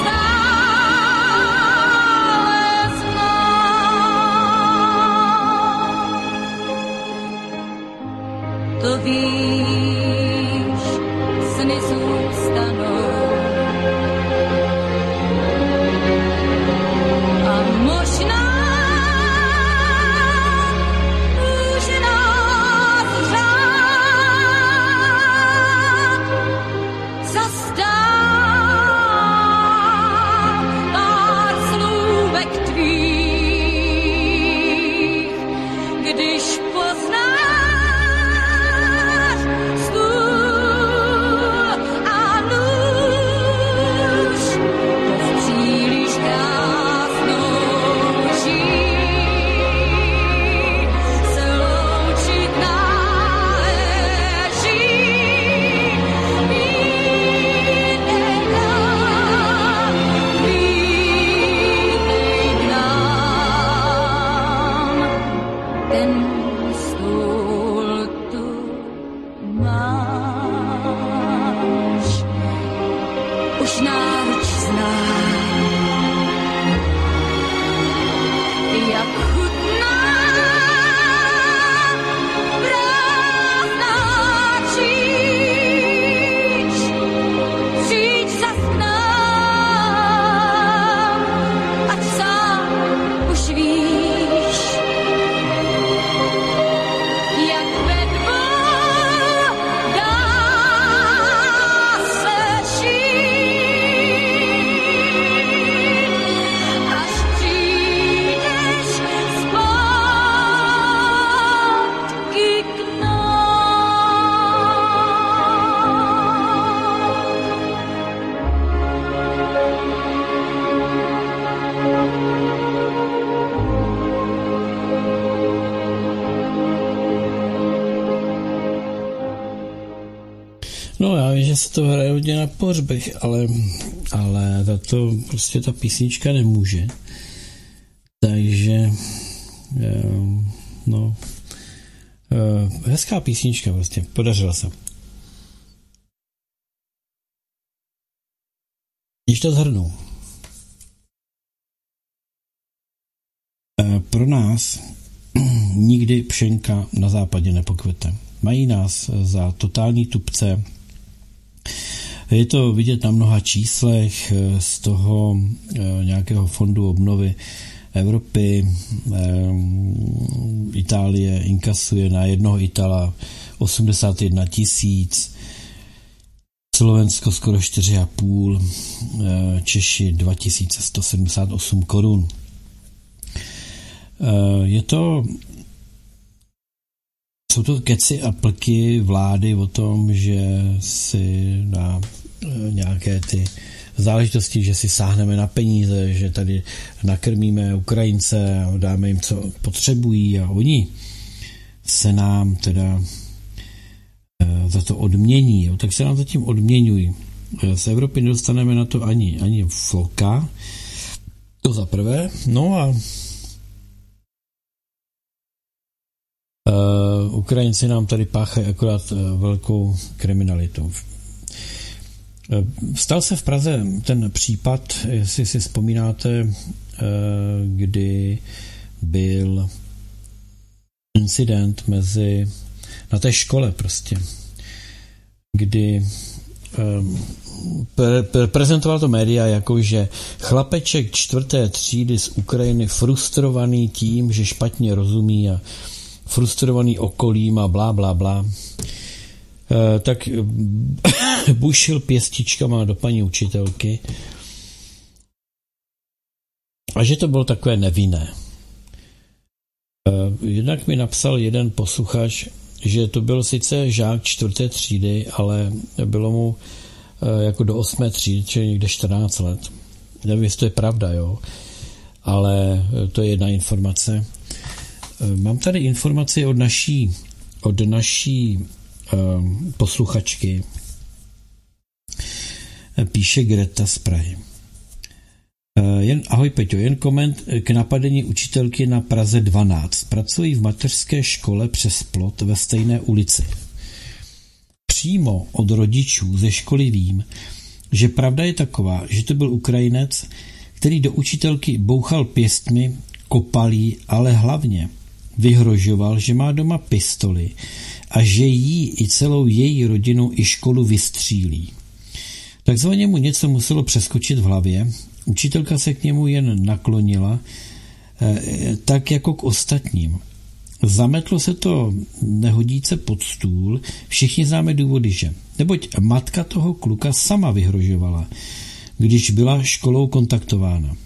stále znám. To víš, sny zůstanou. A možná už nás řád zastát pár slůvek tvých, když poznáš stůl a nůž, to příliš krásnou žít, se loučit náleží. Vítej nám, vítej k nám, ten stůl tu máš, už náruč znám, jak chutná prázdná kříž. Přijď zas k nám, ať sám už víš, jak ve dvou dá se žít, až přijdeš zpátky k No já vím, že se to hraje hodně na pohřbech, ale, ale tato, prostě ta písnička nemůže. Takže no hezká písnička prostě, podařila se. Když to shrnu. Pro nás nikdy pšenka na západě nepokvete. Mají nás za totální tupce. Je to vidět na mnoha číslech z toho nějakého fondu obnovy Evropy. Itálie inkasuje na jednoho Itala osmdesát jedna tisíc, Slovensko skoro čtyři a půl, Češi dva tisíce sto sedmdesát osm korun. Je to Jsou to keci a plky vlády o tom, že si na nějaké ty záležitosti, že si sáhneme na peníze, že tady nakrmíme Ukrajince a dáme jim, co potřebují, a oni se nám teda za to odmění, jo, tak se nám zatím odměňují. Z Evropy nedostaneme na to ani, ani floka, To za prvé. No a Uh, Ukrajinci nám tady páchají akorát uh, velkou kriminalitu. Uh, stal se v Praze ten případ, jestli si vzpomínáte, uh, kdy byl incident mezi, na té škole prostě, kdy um, pre, pre, prezentoval to média jako, že chlapeček čtvrté třídy z Ukrajiny frustrovaný tím, že špatně rozumí a frustrovaný okolím a blá, blá, blá, e, tak bušil pěstičkama do paní učitelky a že to bylo takové nevinné. E, jednak mi napsal jeden posluchač, že to byl sice žák čtvrté třídy, ale bylo mu e, jako do osmé třídy, čili někde čtrnáct let. Nevím, jestli to je pravda, jo, ale to je jedna informace. Mám tady informaci od naší, od naší um, posluchačky. Píše Greta z Prahy. Uh, jen, ahoj Peťo, jen koment k napadení učitelky na Praze dvanáct. Pracuji v mateřské škole přes plot ve stejné ulici. Přímo od rodičů ze školy vím, že pravda je taková, že to byl Ukrajinec, který do učitelky bouchal pěstmi, kopal jí, ale hlavně vyhrožoval, že má doma pistoli a že jí i celou její rodinu i školu vystřílí. Takzvaně mu něco muselo přeskočit v hlavě. Učitelka se k němu jen naklonila, eh, tak jako k ostatním. Zametlo se to nehodíce pod stůl, všichni známe důvody, že. Neboť matka toho kluka sama vyhrožovala, když byla školou kontaktována.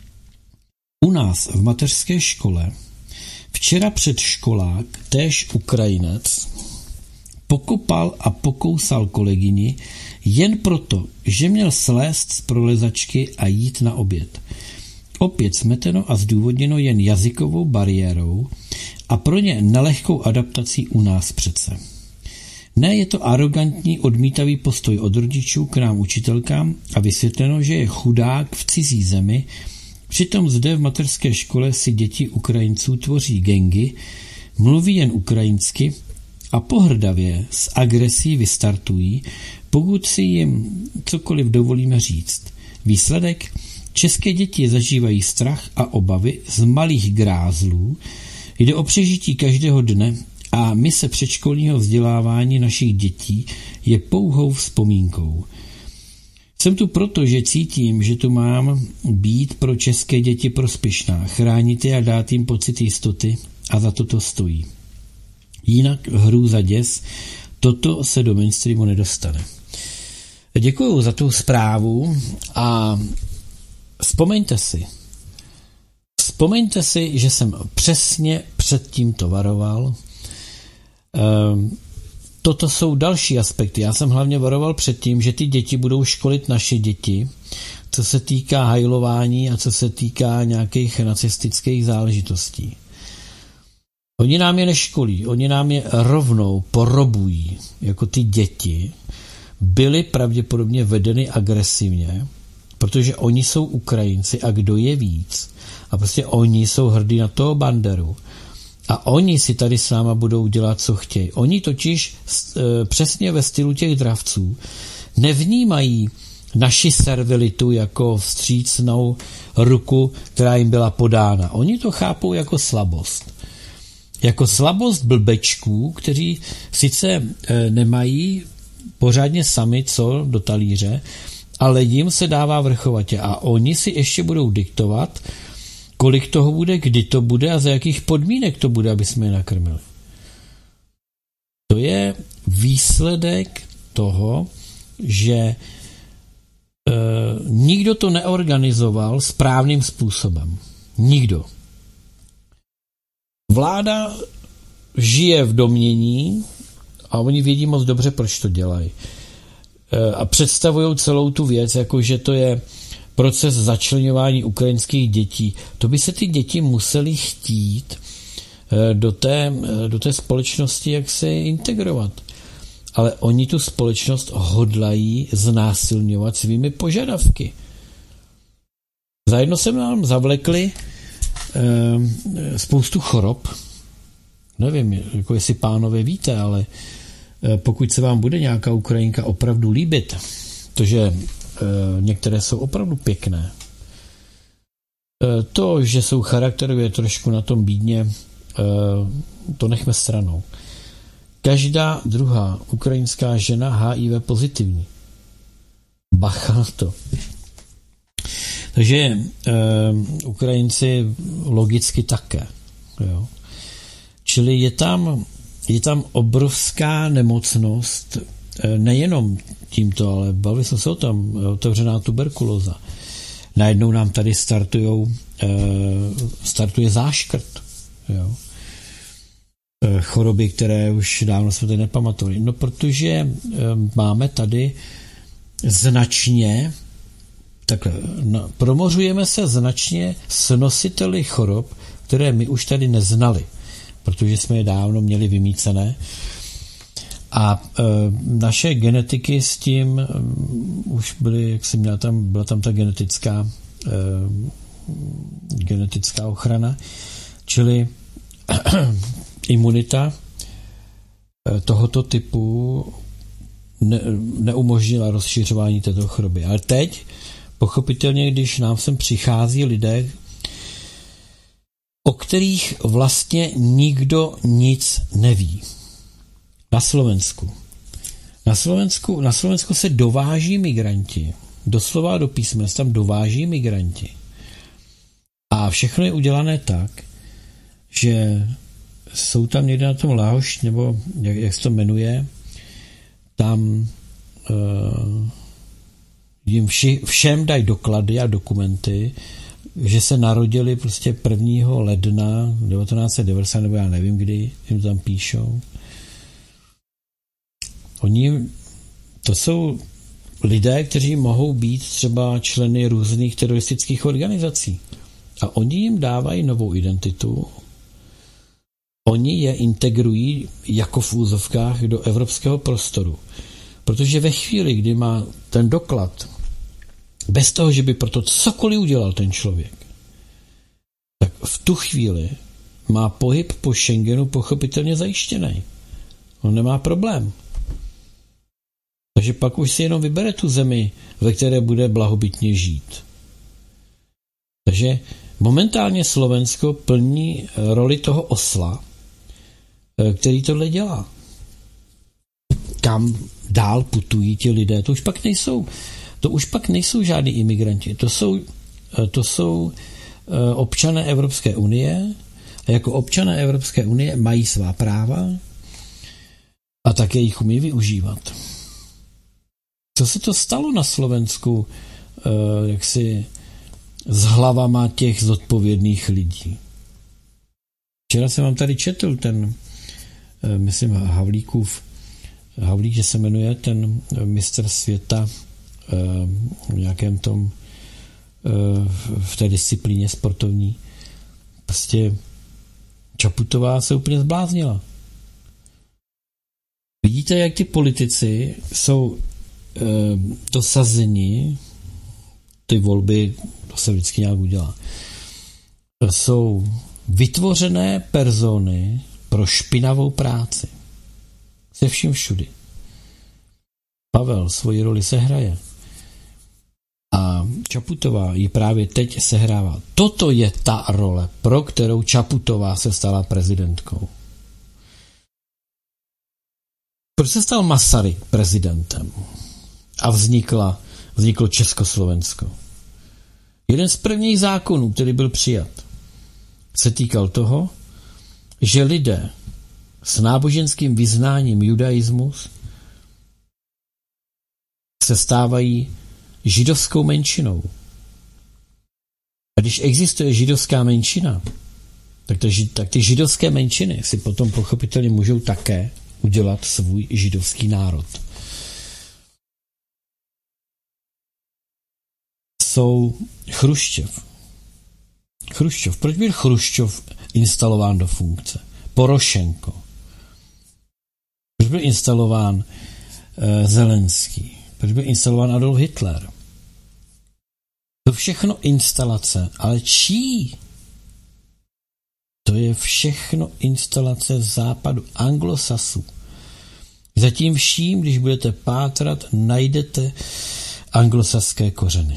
U nás v mateřské škole včera předškolák, též Ukrajinec, pokopal a pokousal kolegyni jen proto, že měl slézt z prolezačky a jít na oběd. Opět smeteno a zdůvodněno jen jazykovou bariérou a pro ně nelehkou adaptací u nás přece. Ne, je to arrogantní, odmítavý postoj od rodičů k nám učitelkám a vysvětleno, že je chudák v cizí zemi. Přitom zde v mateřské škole si děti Ukrajinců tvoří gengy, mluví jen ukrajinsky a pohrdavě s agresí vystartují, pokud si jim cokoliv dovolíme říct. Výsledek? České děti zažívají strach a obavy z malých grázlů, jde o přežití každého dne a mise předškolního vzdělávání našich dětí je pouhou vzpomínkou. Jsem tu proto, že cítím, že tu mám být pro české děti prospěšná, chránit je a dát jim pocit jistoty a za toto stojí. Jinak hrůza děs, toto se do mainstreamu nedostane. Děkuju za tu zprávu a vzpomeňte si, vzpomeňte si, že jsem přesně před tímto varoval. Ehm, Toto jsou další aspekty. Já jsem hlavně varoval před tím, že ty děti budou školit naše děti, co se týká hajlování a co se týká nějakých nacistických záležitostí. Oni nám je neškolí, oni nám je rovnou porobují, jako ty děti byly pravděpodobně vedeny agresivně, protože oni jsou Ukrajinci a kdo je víc. A prostě oni jsou hrdí na toho Banderu. A oni si tady s náma budou dělat, co chtějí. Oni totiž e, přesně ve stylu těch dravců nevnímají naši servilitu jako vstřícnou ruku, která jim byla podána. Oni to chápou jako slabost. Jako slabost blbečků, kteří sice e, nemají pořádně sami co do talíře, ale jim se dává vrchovatě. A oni si ještě budou diktovat, kolik toho bude, kdy to bude a za jakých podmínek to bude, aby jsme je nakrmili. To je výsledek toho, že e, nikdo to neorganizoval správným způsobem. Nikdo. Vláda žije v domnění a oni vědí moc dobře, proč to dělají. E, a představují celou tu věc, jako že to je proces začleňování ukrajinských dětí. To by se ty děti museli chtít do té, do té společnosti jak se integrovat. Ale oni tu společnost hodlají znásilňovat svými požadavky. Zajedno se nám zavlekli e, spoustu chorob. Nevím, jako jestli pánové víte, ale e, pokud se vám bude nějaká Ukrajinka opravdu líbit, protože e, některé jsou opravdu pěkné, e, to, že jsou charakterově trošku na tom bídně, e, to nechme stranou. Každá druhá ukrajinská žena H I V pozitivní. Bacha na to. Takže e, Ukrajinci logicky také. Jo. Čili je tam, je tam obrovská nemocnost, e, nejenom tímto, ale bavili jsme se o tom, otevřená tuberkulóza. Najednou nám tady startujou, e, startuje záškrt. Jo. E, choroby, které už dávno jsme tady nepamatovali. No, protože e, máme tady značně takhle, no, promořujeme se značně s nositeli chorob, které my už tady neznali, protože jsme je dávno měli vymýcené. A e, naše genetiky s tím e, už byly, jak jsem měl tam, byla tam ta genetická e, genetická ochrana, čili imunita e, tohoto typu ne, neumožnila rozšiřování této choroby. Ale teď pochopitelně, když nám sem přichází lidé, o kterých vlastně nikdo nic neví. Na Slovensku. Na Slovensku, na Slovensku se dováží migranti. Doslova do písma se tam dováží migranti. A všechno je udělané tak, že jsou tam někde na tom Lahoš, nebo jak, jak se to jmenuje, tam uh, jim vši, všem dají doklady a dokumenty, že se narodili prostě prvního ledna devatenáct set devadesát, nebo já nevím kdy, jim tam píšou. Oni, to jsou lidé, kteří mohou být třeba členy různých teroristických organizací. A oni jim dávají novou identitu. Oni je integrují jako v úzovkách do evropského prostoru. Protože ve chvíli, kdy má ten doklad, bez toho, že by proto cokoliv udělal ten člověk, tak v tu chvíli má pohyb po Schengenu pochopitelně zajištěný. On nemá problém. Takže pak už si jenom vybere tu zemi, ve které bude blahobytně žít. Takže momentálně Slovensko plní roli toho osla, který tohle dělá. Kam dál putují ti lidé, to už pak nejsou, to už pak nejsou žádní imigranti, to jsou, to jsou občané Evropské unie a jako občané Evropské unie mají svá práva a také jich umí využívat. Co se to stalo na Slovensku, jaksi s hlavama těch zodpovědných lidí? Včera jsem vám tady četl ten, myslím, Havlíkův, Havlík, že se jmenuje ten mistr světa v nějakém tom, v té disciplíně sportovní. Prostě Čaputová se úplně zbláznila. Vidíte, jak ty politici jsou dosazeni, ty volby, to se vždycky nějak udělá, jsou vytvořené persony pro špinavou práci. Se vším všudy. Pavel svoji roli sehraje. A Čaputová ji právě teď sehrává. Toto je ta role, pro kterou Čaputová se stala prezidentkou. Proč se stal Masaryk prezidentem? A vznikla, vzniklo Československo. Jeden z prvních zákonů, který byl přijat, se týkal toho, že lidé s náboženským vyznáním judaismus se stávají židovskou menšinou. A když existuje židovská menšina, tak, to, tak ty židovské menšiny si potom pochopitelně můžou také udělat svůj židovský národ. Jsou Chruščov. Chruščov. Proč byl Chruščov instalován do funkce? Porošenko. Proč byl instalován e, Zelenský? Proč byl instalován Adolf Hitler? To všechno instalace, ale čí? To je všechno instalace západu, anglosasů. Zatím vším, když budete pátrat, najdete anglosaské kořeny.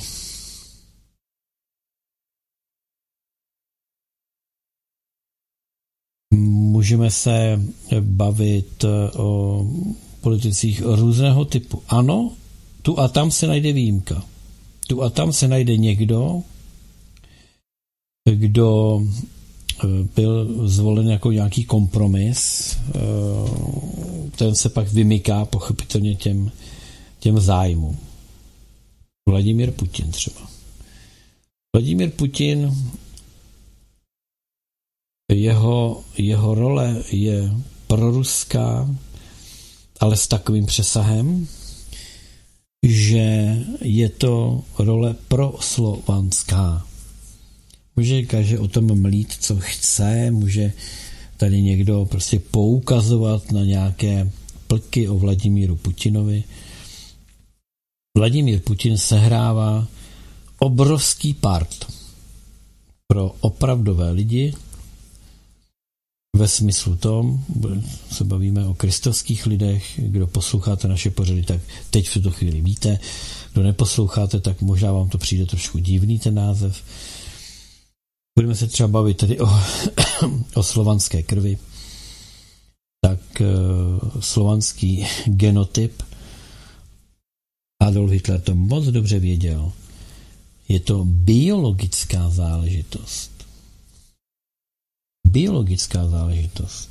Můžeme se bavit o politicích různého typu. Ano, tu a tam se najde výjimka. Tu a tam se najde někdo, kdo byl zvolen jako nějaký kompromis, ten se pak vymyká pochopitelně těm, těm zájmům. Vladimír Putin třeba. Vladimír Putin, jeho, jeho role je proruská, ale s takovým přesahem, že je to role proslovanská. Může každý o tom mlít, co chce, může tady někdo prostě poukazovat na nějaké plky o Vladimíru Putinovi. Vladimír Putin sehrává obrovský part pro opravdové lidi, ve smyslu tom, se bavíme o kristovských lidech, kdo posloucháte naše pořady, tak teď v tuto chvíli víte, kdo neposloucháte, tak možná vám to přijde trošku divný ten název. Budeme se třeba bavit tedy o, o slovanské krvi, tak uh, slovanský genotyp, Adolf Hitler to moc dobře věděl, je to biologická záležitost. Biologická záležitost.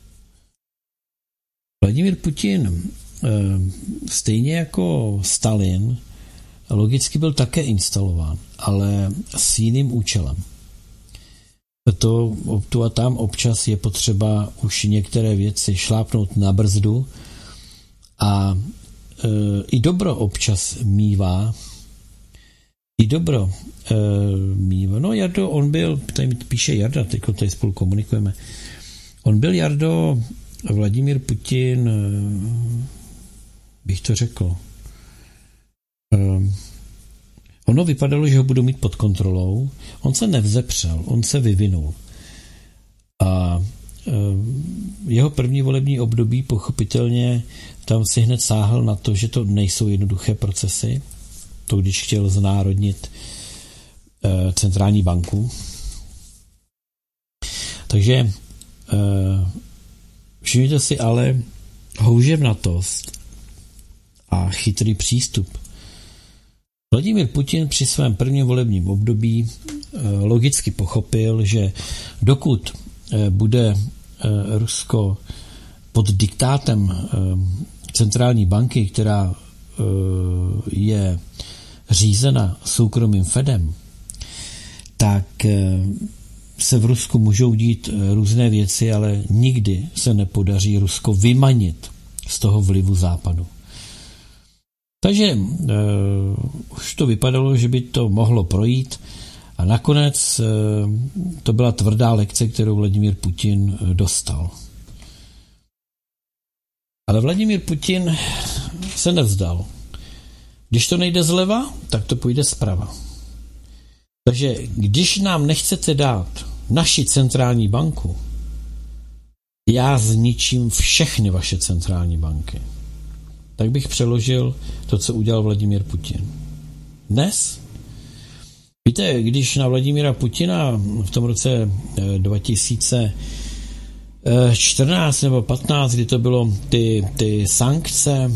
Vladimír Putin, stejně jako Stalin, logicky byl také instalován, ale s jiným účelem. To tu a tam občas je potřeba už některé věci šlápnout na brzdu a e, i dobro občas mívá. I dobro e, mívá. No Jardo, on byl, tady mi píše Jarda, teď tady spolu komunikujeme. On byl, Jardo, Vladimír Putin, e, bych to řekl, e, ono vypadalo, že ho budou mít pod kontrolou. On se nevzepřel, on se vyvinul. A e, jeho první volební období pochopitelně tam si hned sáhl na to, že to nejsou jednoduché procesy. To, když chtěl znárodnit e, centrální banku. Takže e, všimněte si ale houževnatost a chytrý přístup. Vladimír Putin při svém prvním volebním období logicky pochopil, že dokud bude Rusko pod diktátem centrální banky, která je řízena soukromým Fedem, tak se v Rusku můžou dít různé věci, ale nikdy se nepodaří Rusko vymanit z toho vlivu západu. Takže uh, už to vypadalo, že by to mohlo projít a nakonec uh, to byla tvrdá lekce, kterou Vladimír Putin uh, dostal. Ale Vladimír Putin se nevzdal. Když to nejde zleva, tak to půjde zprava. Takže když nám nechcete dát naši centrální banku, já zničím všechny vaše centrální banky. Tak bych přeložil to, co udělal Vladimír Putin. Dnes, víte, když na Vladimíra Putina v tom roce dva tisíce čtrnáct nebo patnáct, kdy to bylo ty, ty sankce,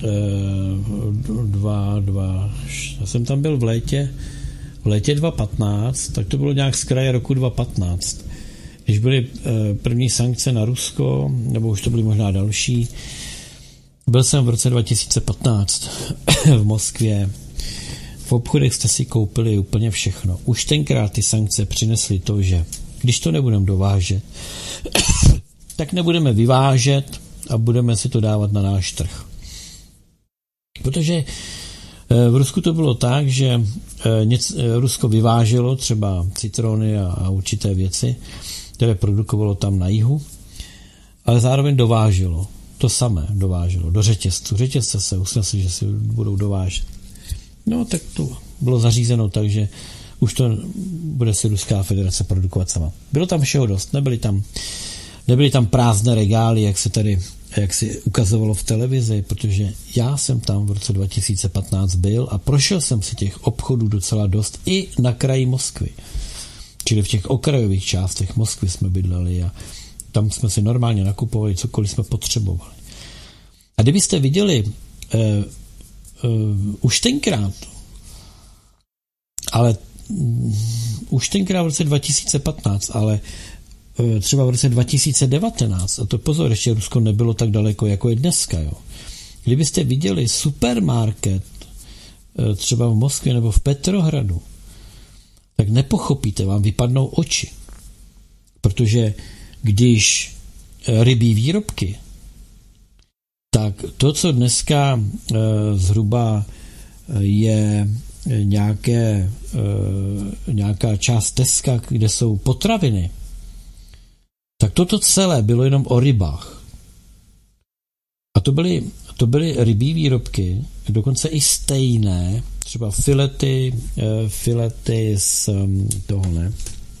dva, dva, já jsem tam byl v létě, v létě dva tisíce patnáct, tak to bylo nějak z kraje roku dva tisíce patnáct. Když byly první sankce na Rusko, nebo už to byly možná další, byl jsem v roce dva tisíce patnáct v Moskvě. V obchodech jste si koupili úplně všechno. Už tenkrát ty sankce přinesly to, že když to nebudeme dovážet, tak nebudeme vyvážet a budeme si to dávat na náš trh. Protože v Rusku to bylo tak, že Rusko vyváželo třeba citrony a určité věci, které produkovalo tam na jihu, ale zároveň dováželo. To samé dováželo do řetězců. Řetězce se usnesli, že si budou dovážet. No, tak to bylo zařízeno tak, že už to bude si Ruská federace produkovat sama. Bylo tam všeho dost, nebyly tam, nebyly tam prázdné regály, jak se tady, jak si ukazovalo v televizi, protože já jsem tam v roce dva tisíce patnáct byl a prošel jsem si těch obchodů docela dost i na kraji Moskvy. Čili v těch okrajových částech Moskvy jsme bydleli a tam jsme si normálně nakupovali, cokoliv jsme potřebovali. A kdybyste viděli uh, uh, už tenkrát, ale um, už tenkrát v roce dva tisíce patnáct, ale uh, třeba v roce dva tisíce devatenáct, a to pozor, ještě Rusko nebylo tak daleko, jako je dneska, jo. Kdybyste viděli supermarket uh, třeba v Moskvě nebo v Petrohradu, tak nepochopíte, vám vypadnou oči. Protože když rybí výrobky, tak to, co dneska e, zhruba je nějaké, e, nějaká část Teska, kde jsou potraviny, tak toto celé bylo jenom o rybách. A to byly, to byly rybí výrobky, dokonce i stejné, třeba filety, e, filety z toho, ne?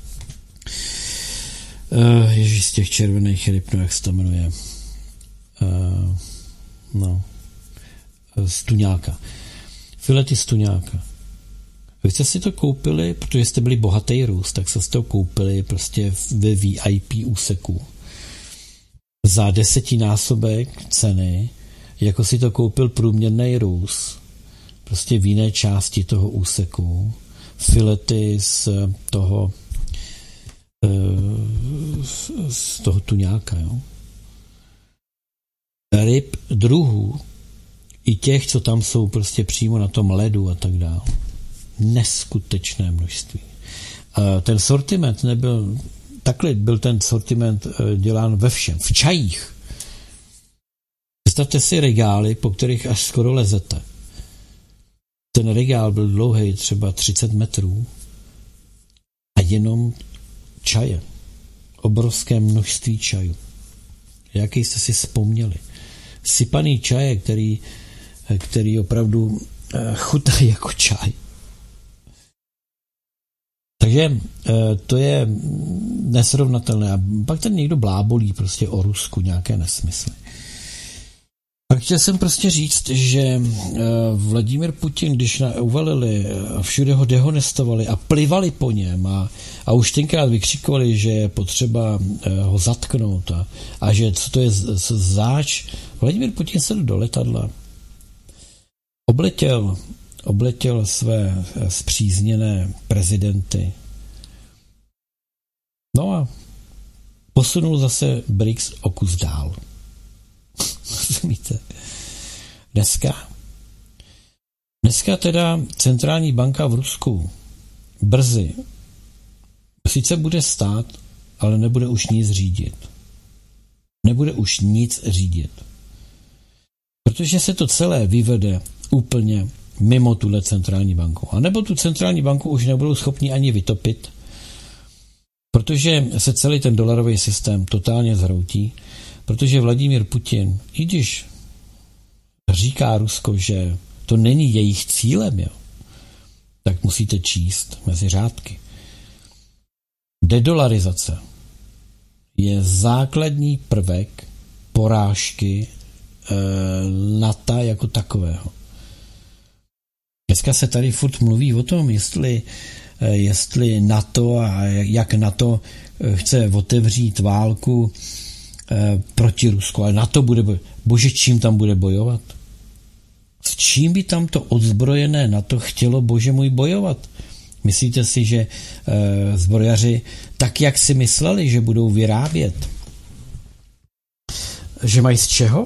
Uh, ježíš, z těch červených ryb, no jak se to jmenuje, uh, no, z tuňáka. Filety z tuňáka. Vy jste si to koupili, protože jste byli bohatý Rus, tak jste si to koupili prostě ve V I P úseku za desetinásobek ceny, jako si to koupil průměrný Rus, prostě v jiné části toho úseku. Filety z toho z toho tuňáka, jo. Ryb druhů i těch, co tam jsou prostě přímo na tom ledu a tak dále. Neskutečné množství. Ten sortiment nebyl, takhle byl ten sortiment dělán ve všem. V čajích. Představte si regály, po kterých až skoro lezete. Ten regál byl dlouhý třeba třicet metrů a jenom čaje. Obrovské množství čajů. Jaký jste si vzpomněli? Sypaný čaje, který, který opravdu chutnají jako čaj. Takže to je nesrovnatelné. A pak ten někdo blábolí prostě o Rusku, nějaké nesmysly. Pak chtěl jsem prostě říct, že Vladimír Putin, když uvalili a všude ho dehonestovali a plivali po něm a, a už tenkrát vykřikovali, že je potřeba ho zatknout a, a že co to je záč, Vladimír Putin sedl do letadla, obletěl, obletěl své spřízněné prezidenty, no a posunul zase B R I C S o kus dál. Rozumíte? Dneska dneska teda centrální banka v Rusku brzy sice bude stát, ale nebude už nic řídit. Nebude už nic řídit. Protože se to celé vyvede úplně mimo tuhle centrální banku. A nebo tu centrální banku už nebudou schopni ani vytopit, protože se celý ten dolarový systém totálně zhroutí. Protože Vladimír Putin, i když říká Rusko, že to není jejich cílem, jo, tak musíte číst mezi řádky. Dedolarizace je základní prvek porážky e, NATO jako takového. Dneska se tady furt mluví o tom, jestli, e, jestli NATO a jak NATO chce otevřít válku proti Rusku, ale na to bude bojovat. Bože, čím tam bude bojovat? S čím by tam to odzbrojené NATO chtělo, bože můj, bojovat? Myslíte si, že e, zbrojaři tak, jak si mysleli, že budou vyrábět, že mají z čeho?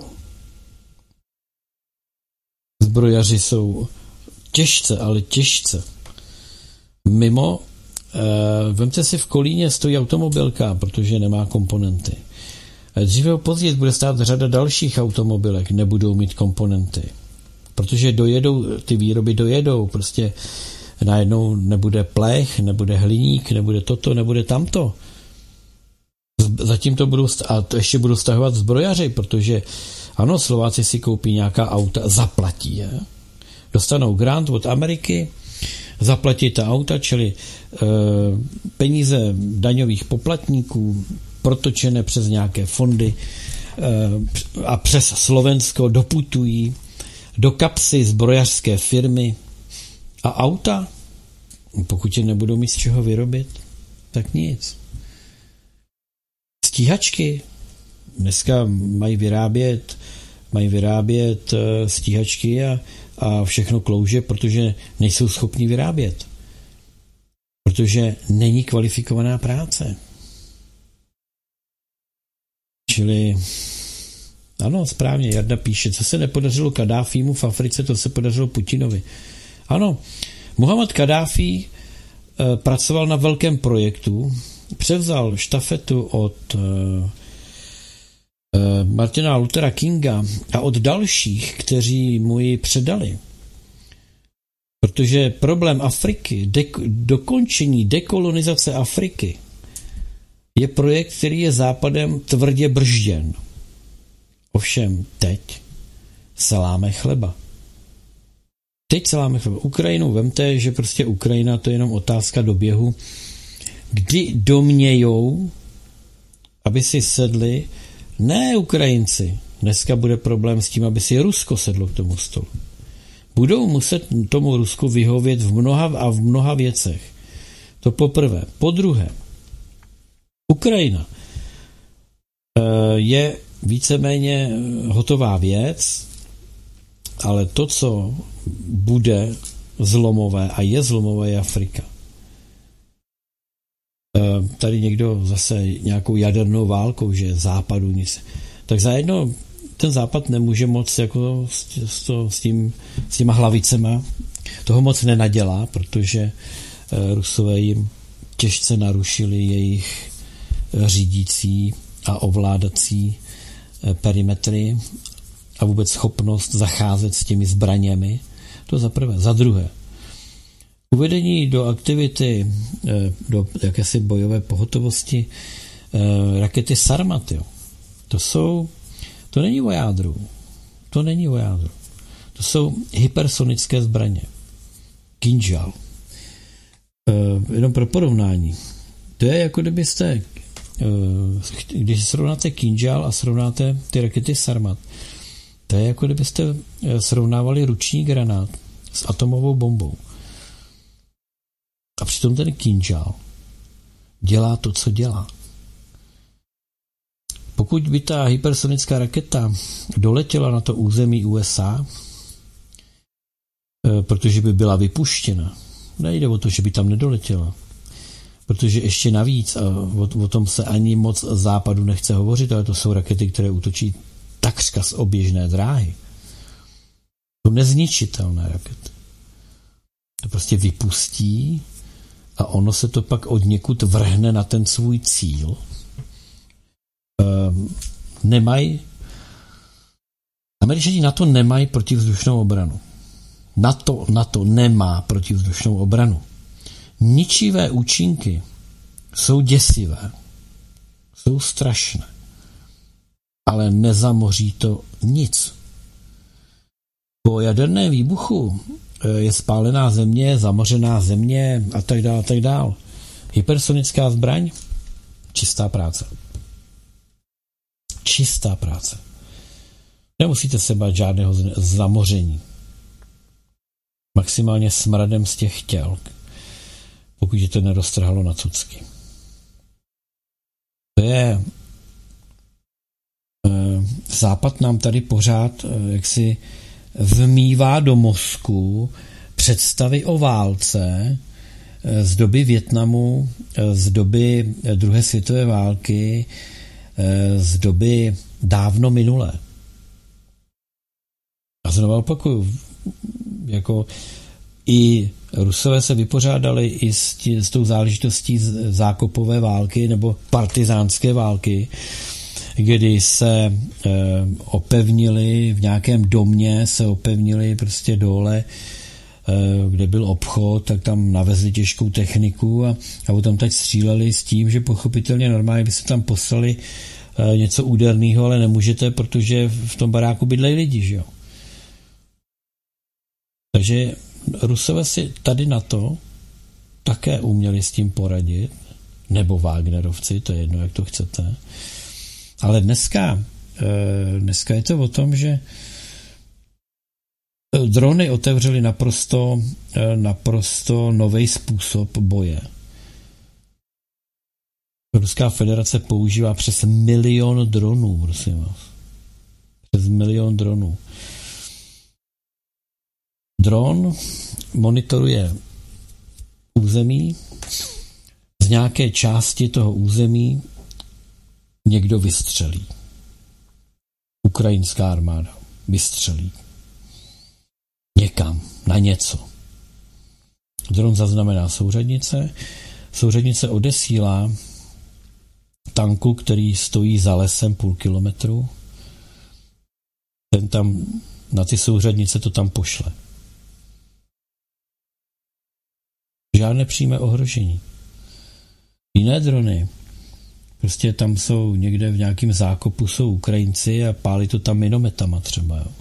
Zbrojaři jsou těžce, ale těžce. Mimo, e, vemte si, v Kolíně stojí automobilka, protože nemá komponenty. Dříve později bude stát řada dalších automobilek, nebudou mít komponenty. Protože dojedou, ty výroby dojedou, prostě najednou nebude plech, nebude hliník, nebude toto, nebude tamto. Zatím to budou, a to ještě budou stahovat zbrojaři, protože ano, Slováci si koupí nějaká auta, zaplatí je. Dostanou grant od Ameriky, zaplatí ta auta, čili e, peníze daňových poplatníků protočené přes nějaké fondy e, a přes Slovensko doputují do kapsy zbrojařské firmy a auta, pokud je nebudou mít z čeho vyrobit, tak nic. Stíhačky dneska mají vyrábět mají vyrábět stíhačky a, a všechno klouže, protože nejsou schopni vyrábět. Protože není kvalifikovaná práce. Čili ano, správně, Jarda píše, co se nepodařilo Kadáfímu v Africe, to se podařilo Putinovi. Ano, Muhammad Kadáfi e, pracoval na velkém projektu, převzal štafetu od e, e, Martina Luthera Kinga a od dalších, kteří mu ji předali. Protože problém Afriky, dek, dokončení dekolonizace Afriky je projekt, který je Západem tvrdě bržděn. Ovšem teď se láme chleba. Teď se láme chleba. Ukrajinu vemte, že prostě Ukrajina to je jenom otázka doběhu, kdy domějou, aby si sedli ne Ukrajinci. Dneska bude problém s tím, aby si Rusko sedlo k tomu stolu. Budou muset tomu Rusku vyhovět v mnoha a v mnoha věcech. To poprvé. Po druhé, Ukrajina je víceméně hotová věc, ale to, co bude zlomové a je zlomové, je Afrika. Tady někdo zase nějakou jadernou válkou, že západu nic. Tak zajedno ten západ nemůže moc jako s, s, to, s, tím, s těma hlavicema toho moc nenadělá, protože Rusové jim těžce narušili jejich řídící a ovládací perimetry a vůbec schopnost zacházet s těmi zbraněmi. To za prvé. Za druhé, uvedení do aktivity, do jakési bojové pohotovosti rakety Sarmat. Jo. To jsou, to není o jádru. To není o jádru. To jsou hypersonické zbraně. Kinžal. Jenom pro porovnání. To je jako kdybyste, když srovnáte Kinžal a srovnáte ty rakety Sarmat, to je jako kdybyste srovnávali ruční granát s atomovou bombou. A přitom ten Kinžal dělá to, co dělá. Pokud by ta hypersonická raketa doletěla na to území U S A, protože by byla vypuštěna, nejde o to, že by tam nedoletěla, protože ještě navíc, a o, o tom se ani moc západu nechce hovořit, ale to jsou rakety, které útočí takřka z oběžné dráhy. To nezničitelné rakety. To prostě vypustí a ono se to pak od někud vrhne na ten svůj cíl. Ehm, nemají Američani na to nemají protivzdušnou obranu. NATO, NATO nemá protivzdušnou obranu. Ničivé účinky jsou děsivé. Jsou strašné. Ale nezamoří to nic. Po jaderném výbuchu je spálená země, zamořená země a tak dále, a tak dále. Hypersonická zbraň, čistá práce. Čistá práce. Nemusíte se bát žádného zamoření. Maximálně smradem z těch těl, pokud je to neroztrhalo na cucky. To je Západ nám tady pořád jaksi vmívá do mozku představy o válce z doby Vietnamu, z doby druhé světové války, z doby dávno minulé. A znovu opakuju, jako i Rusové se vypořádali i s, tí, s tou záležitostí zákopové války nebo partizánské války, kdy se e, opevnili v nějakém domě, se opevnili prostě dole, e, kde byl obchod, tak tam navezli těžkou techniku a, a potom tak stříleli s tím, že pochopitelně normálně by se tam poslali e, něco úderného, ale nemůžete, protože v tom baráku bydlejí lidi, že jo. Takže Rusové si tady na to také uměli s tím poradit, nebo Wagnerovci, to je jedno, jak to chcete. Ale dneska, dneska je to o tom, že drony otevřely naprosto, naprosto nový způsob boje. Ruská federace používá přes milion dronů, prosím vás. Přes milion dronů. Dron monitoruje území, z nějaké části toho území někdo vystřelí. Ukrajinská armáda vystřelí. Někam, na něco. Dron zaznamená souřadnice. Souřadnice odesílá tanku, který stojí za lesem půl kilometru. Ten tam, na ty souřadnice to tam pošle. Žádné přímé ohrožení. Jiné drony, prostě tam jsou někde v nějakém zákopu jsou Ukrajinci a pálí to tam minometama třeba. Jo.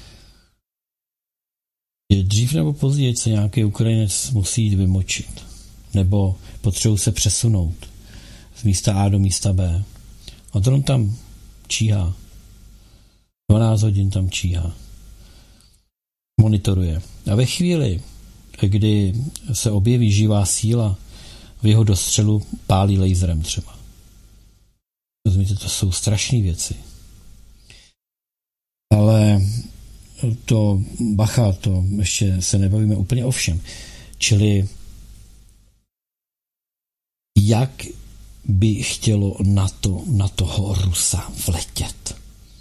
Je dřív nebo později se nějaký Ukrajinec musí jít vymočit. Nebo potřebují se přesunout z místa A do místa B. A dron tam číhá. dvanáct hodin tam číhá. Monitoruje. A ve chvíli, kdy se objeví živá síla, v jeho dostřelu pálí laserem třeba. Rozumíte, to jsou strašné věci. Ale to, bacha, to ještě se nebavíme úplně o všem. Čili jak by chtělo na, to, na toho Rusa vletět?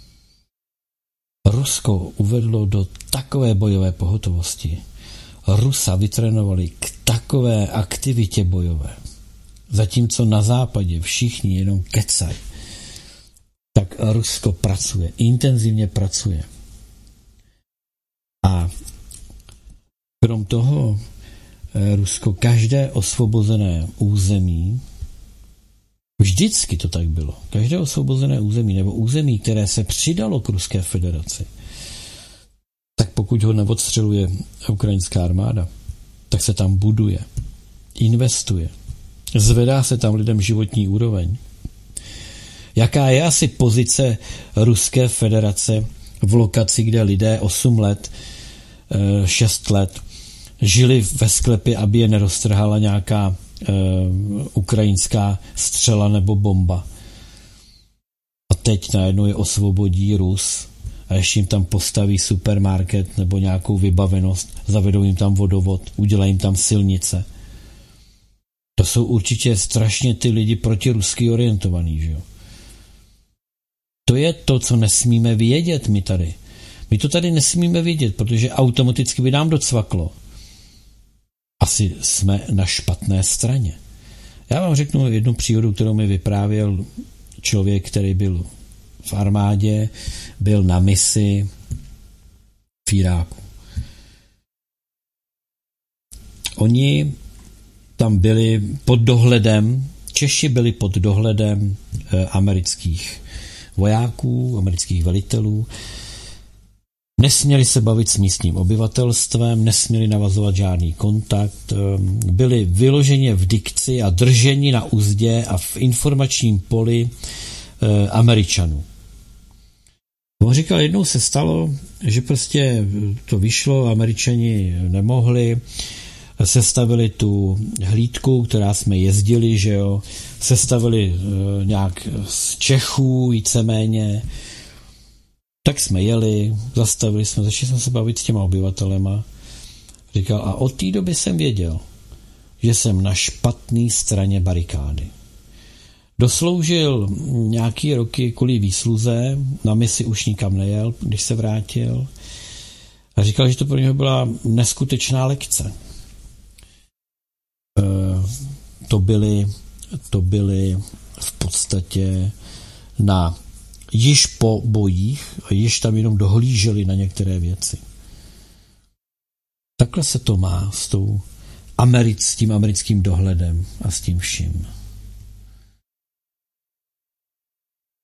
Rusko uvedlo do takové bojové pohotovosti. Rusa vytrénovali k takové aktivitě bojové. Zatímco na západě všichni jenom kecají, tak Rusko pracuje, intenzivně pracuje. A krom toho Rusko každé osvobozené území, vždycky to tak bylo, každé osvobozené území nebo území, které se přidalo k Ruské federaci, tak pokud ho neodstřeluje ukrajinská armáda, tak se tam buduje, investuje, zvedá se tam lidem životní úroveň. Jaká je asi pozice Ruské federace v lokaci, kde lidé osm let, šest let žili ve sklepě, aby je neroztrhala nějaká uh, ukrajinská střela nebo bomba. A teď najednou je osvobodí Rus a ještě jim tam postaví supermarket nebo nějakou vybavenost, zavedou jim tam vodovod, udělají jim tam silnice. To jsou určitě strašně ty lidi protirusky orientovaný, že jo? To je to, co nesmíme vědět my tady. My to tady nesmíme vědět, protože automaticky by nám docvaklo. Asi jsme na špatné straně. Já vám řeknu jednu příhodu, kterou mi vyprávěl člověk, který byl v armádě, byl na misi v Iráku. Oni tam byli pod dohledem, Češi byli pod dohledem eh, amerických vojáků, amerických velitelů. Nesměli se bavit s místním obyvatelstvem, nesměli navazovat žádný kontakt, byli vyloženě v dikci a drženi na uzdě a v informačním poli e, Američanů. On říkal, jednou se stalo, že prostě to vyšlo, Američani nemohli, sestavili tu hlídku, která jsme jezdili, že jo, sestavili e, nějak z Čechů víceméně. Tak jsme jeli, zastavili jsme, začali jsme se bavit s těma obyvatelema. Říkal, a od té doby jsem věděl, že jsem na špatné straně barikády. Dosloužil nějaký roky kvůli výsluze, na misi už nikam nejel, když se vrátil. A říkal, že to pro něho byla neskutečná lekce. E, to byly, to byly v podstatě na již po bojích a již tam jenom dohlíželi na některé věci. Takhle se to má s, tou Americ, s tím americkým dohledem a s tím vším.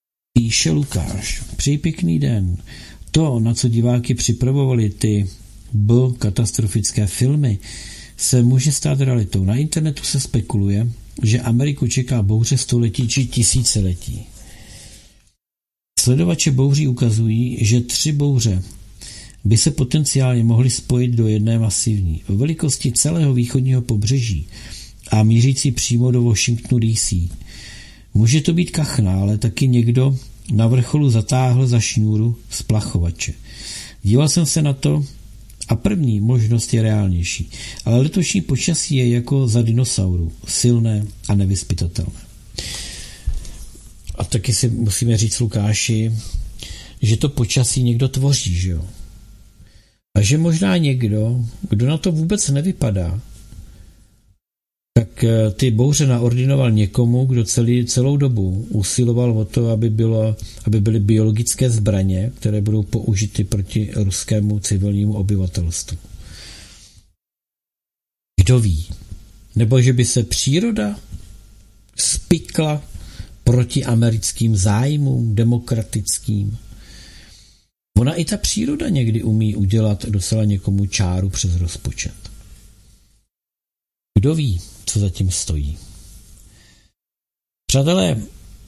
Píše Lukáš, přeji pěkný den. To, na co diváky připravovali ty B, katastrofické filmy, se může stát realitou. Na internetu se spekuluje, že Ameriku čeká bouře století či tisíciletí. Sledovače bouří ukazují, že tři bouře by se potenciálně mohly spojit do jedné masivní, o velikosti celého východního pobřeží a mířící přímo do Washingtonu D C. Může to být kachna, ale taky někdo na vrcholu zatáhl za šňůru splachovače. Díval jsem se na to a první možnost je reálnější, ale letošní počasí je jako za dinosaurů, silné a nevyzpytatelné. A taky si musíme říct, Lukáši, že to počasí někdo tvoří, že jo? A že možná někdo, kdo na to vůbec nevypadá, tak ty bouře naordinoval někomu, kdo celý, celou dobu usiloval o to, aby, bylo, aby byly biologické zbraně, které budou použity proti ruskému civilnímu obyvatelstvu. Kdo ví? Nebo že by se příroda spikla proti americkým zájmům demokratickým. Ona i ta příroda někdy umí udělat docela někomu čáru přes rozpočet. Kdo ví, co zatím stojí? Přátelé,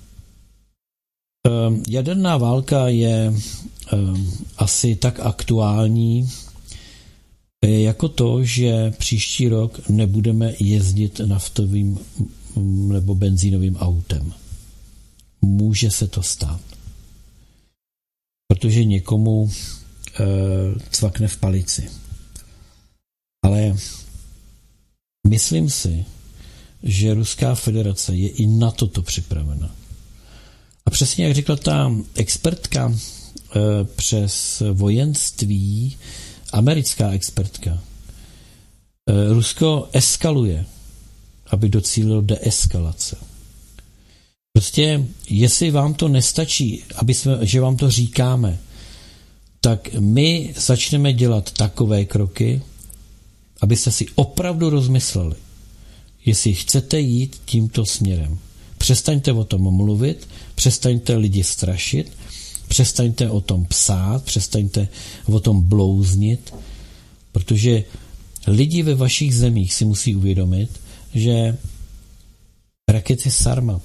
jaderná válka je asi tak aktuální jako to, že příští rok nebudeme jezdit naftovým nebo benzínovým autem. Může se to stát. Protože někomu e, cvakne v palici. Ale myslím si, že Ruská federace je i na toto připravena. A přesně jak řekla ta expertka e, přes vojenství, americká expertka, e, Rusko eskaluje, aby docílilo deeskalace. Prostě, jestli vám to nestačí, aby jsme, že vám to říkáme, tak my začneme dělat takové kroky, abyste si opravdu rozmysleli, jestli chcete jít tímto směrem. Přestaňte o tom mluvit, přestaňte lidi strašit, přestaňte o tom psát, přestaňte o tom blouznit, protože lidi ve vašich zemích si musí uvědomit, že rakety Sarmat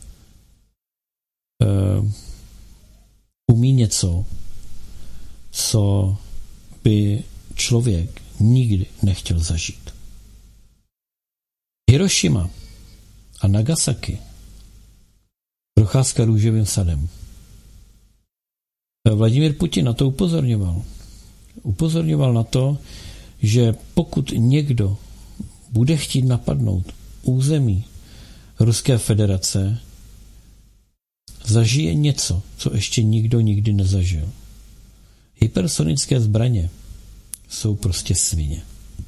uh, umí něco, co by člověk nikdy nechtěl zažít. Hirošima a Nagasaki, procházka růžovým sadem. Vladimír Putin na to upozorňoval. Upozorňoval na to, že pokud někdo bude chtít napadnout území Ruské federace, zažije něco, co ještě nikdo nikdy nezažil. Hypersonické zbraně jsou prostě svině.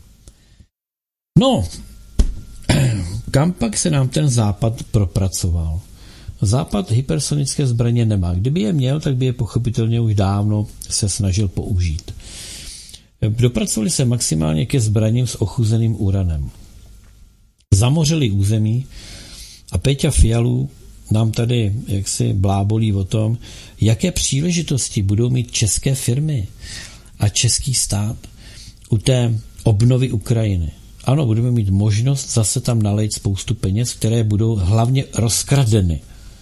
No, kam pak se nám ten západ propracoval? Západ hypersonické zbraně nemá. Kdyby je měl, tak by je pochopitelně už dávno se snažil použít. Dopracovali se maximálně ke zbraním s ochuzeným uranem. Zamořili území a Péťa Fialů nám tady jaksi blábolí o tom, jaké příležitosti budou mít české firmy a český stát u té obnovy Ukrajiny. Ano, budeme mít možnost zase tam nalejt spoustu peněz, které budou hlavně rozkradeny.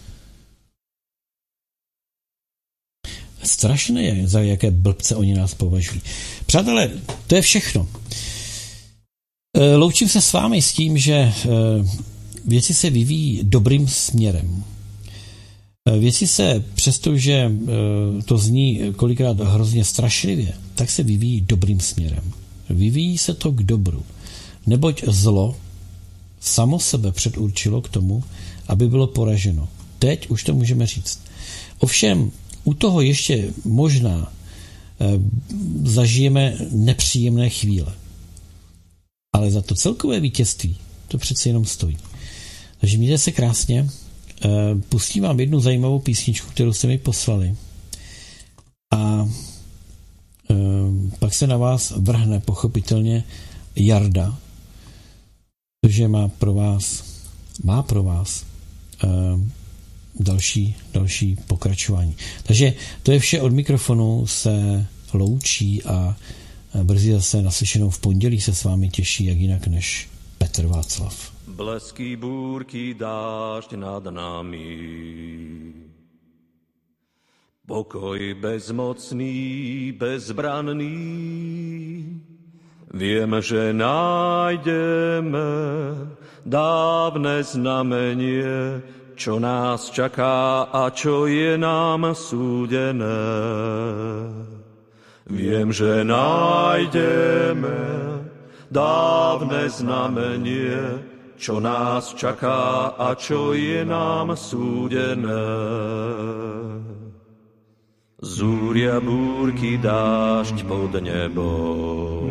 Strašné je, za jaké blbce oni nás považují. Přátelé, to je všechno. Loučím se s vámi s tím, že věci se vyvíjí dobrým směrem. Věci se, přestože to zní kolikrát hrozně strašlivě, tak se vyvíjí dobrým směrem. Vyvíjí se to k dobru. Neboť zlo samo sebe předurčilo k tomu, aby bylo poraženo. Teď už to můžeme říct. Ovšem, u toho ještě možná e, zažijeme nepříjemné chvíle. Ale za to celkové vítězství to přece jenom stojí. Takže mějte se krásně. E, pustím vám jednu zajímavou písničku, kterou jste mi poslali. A e, pak se na vás vrhne pochopitelně Jarda, protože má pro vás má pro vás e, další, další pokračování. Takže to je vše, od mikrofonu se loučí a Brzy zase naslyšenou v pondělí se s vámi těší, jak jinak než Petr Václav. Blesky, búrky, dážď nad nami. Pokoj bezmocný, bezbranný. Viem, že nájdeme dávne znamenie, čo nás čaká a čo je nám súdené. Viem, že nájdeme dávne znamenie, čo nás čaká a čo je nám súdené. Zúria, búrky, dážď pod nebom.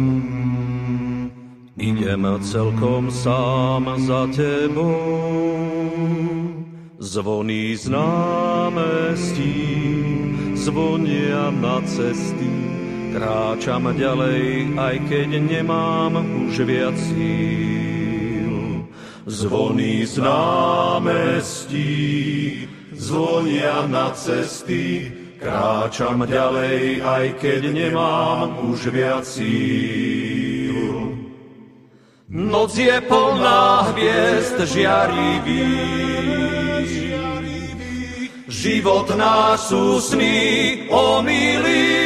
Idem celkom sám za tebou. Zvoní z námestí, zvonia na cesty. Kráčam ďalej, aj keď nemám už viac síl. Zvoní z námestí, zvonia na cesty. Kráčam ďalej, aj keď nemám už viac síl. Noc je plná hviezd žiarivých, život náš sú sny omylí.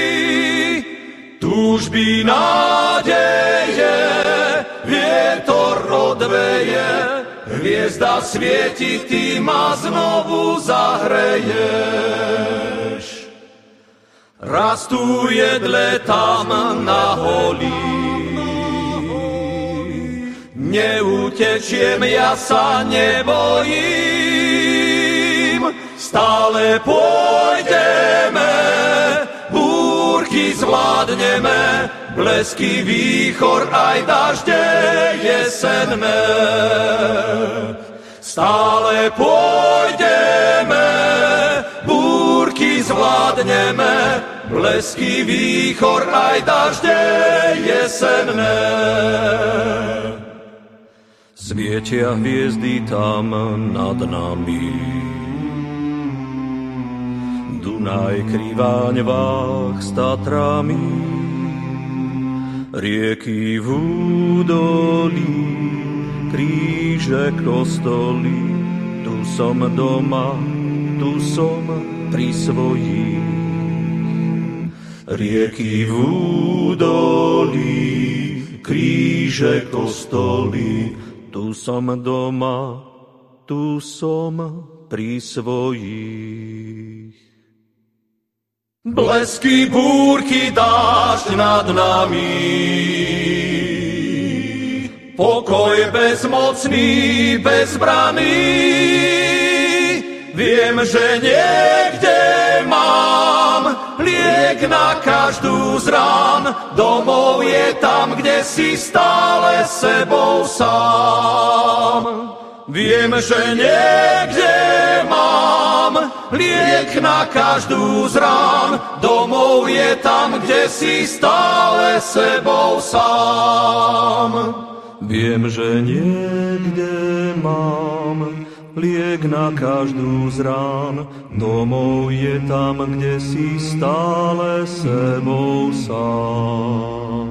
Túžby, nádeje, vietor odveje, hviezda svieti, ty ma znovu zahreješ. Rastú jedle tam na holí, neutečiem, ja sa nebojím. Stále pôjdeme, búrky zvládneme, blesky, výchor, aj dažde jesenné. Stále pôjdeme, búrky zvládneme, blesky, výchor, aj dažde jesenné. Svietia hviezdy tam nad nami, Dunaj kriváň váh s Tatrami, rieky v údolí, kríže, kostoly. Tu som doma, tu som pri svojich. Rieky v údolí, kríže, kostoly. Tu som doma, tu som pri svojich. Blesky, búrky, dážď nad nami, pokoj bezmocný, bezbraný. Viem, že niekde mám liek na každú z rán. Domov je tam, kde si stále sebou sám. Viem, že niekde mám liek na každú z rán. Domov je tam, kde si stále sebou sám. Viem, že niekde mám liek na každú z rán. Domov je tam, kde si stále sebou sám.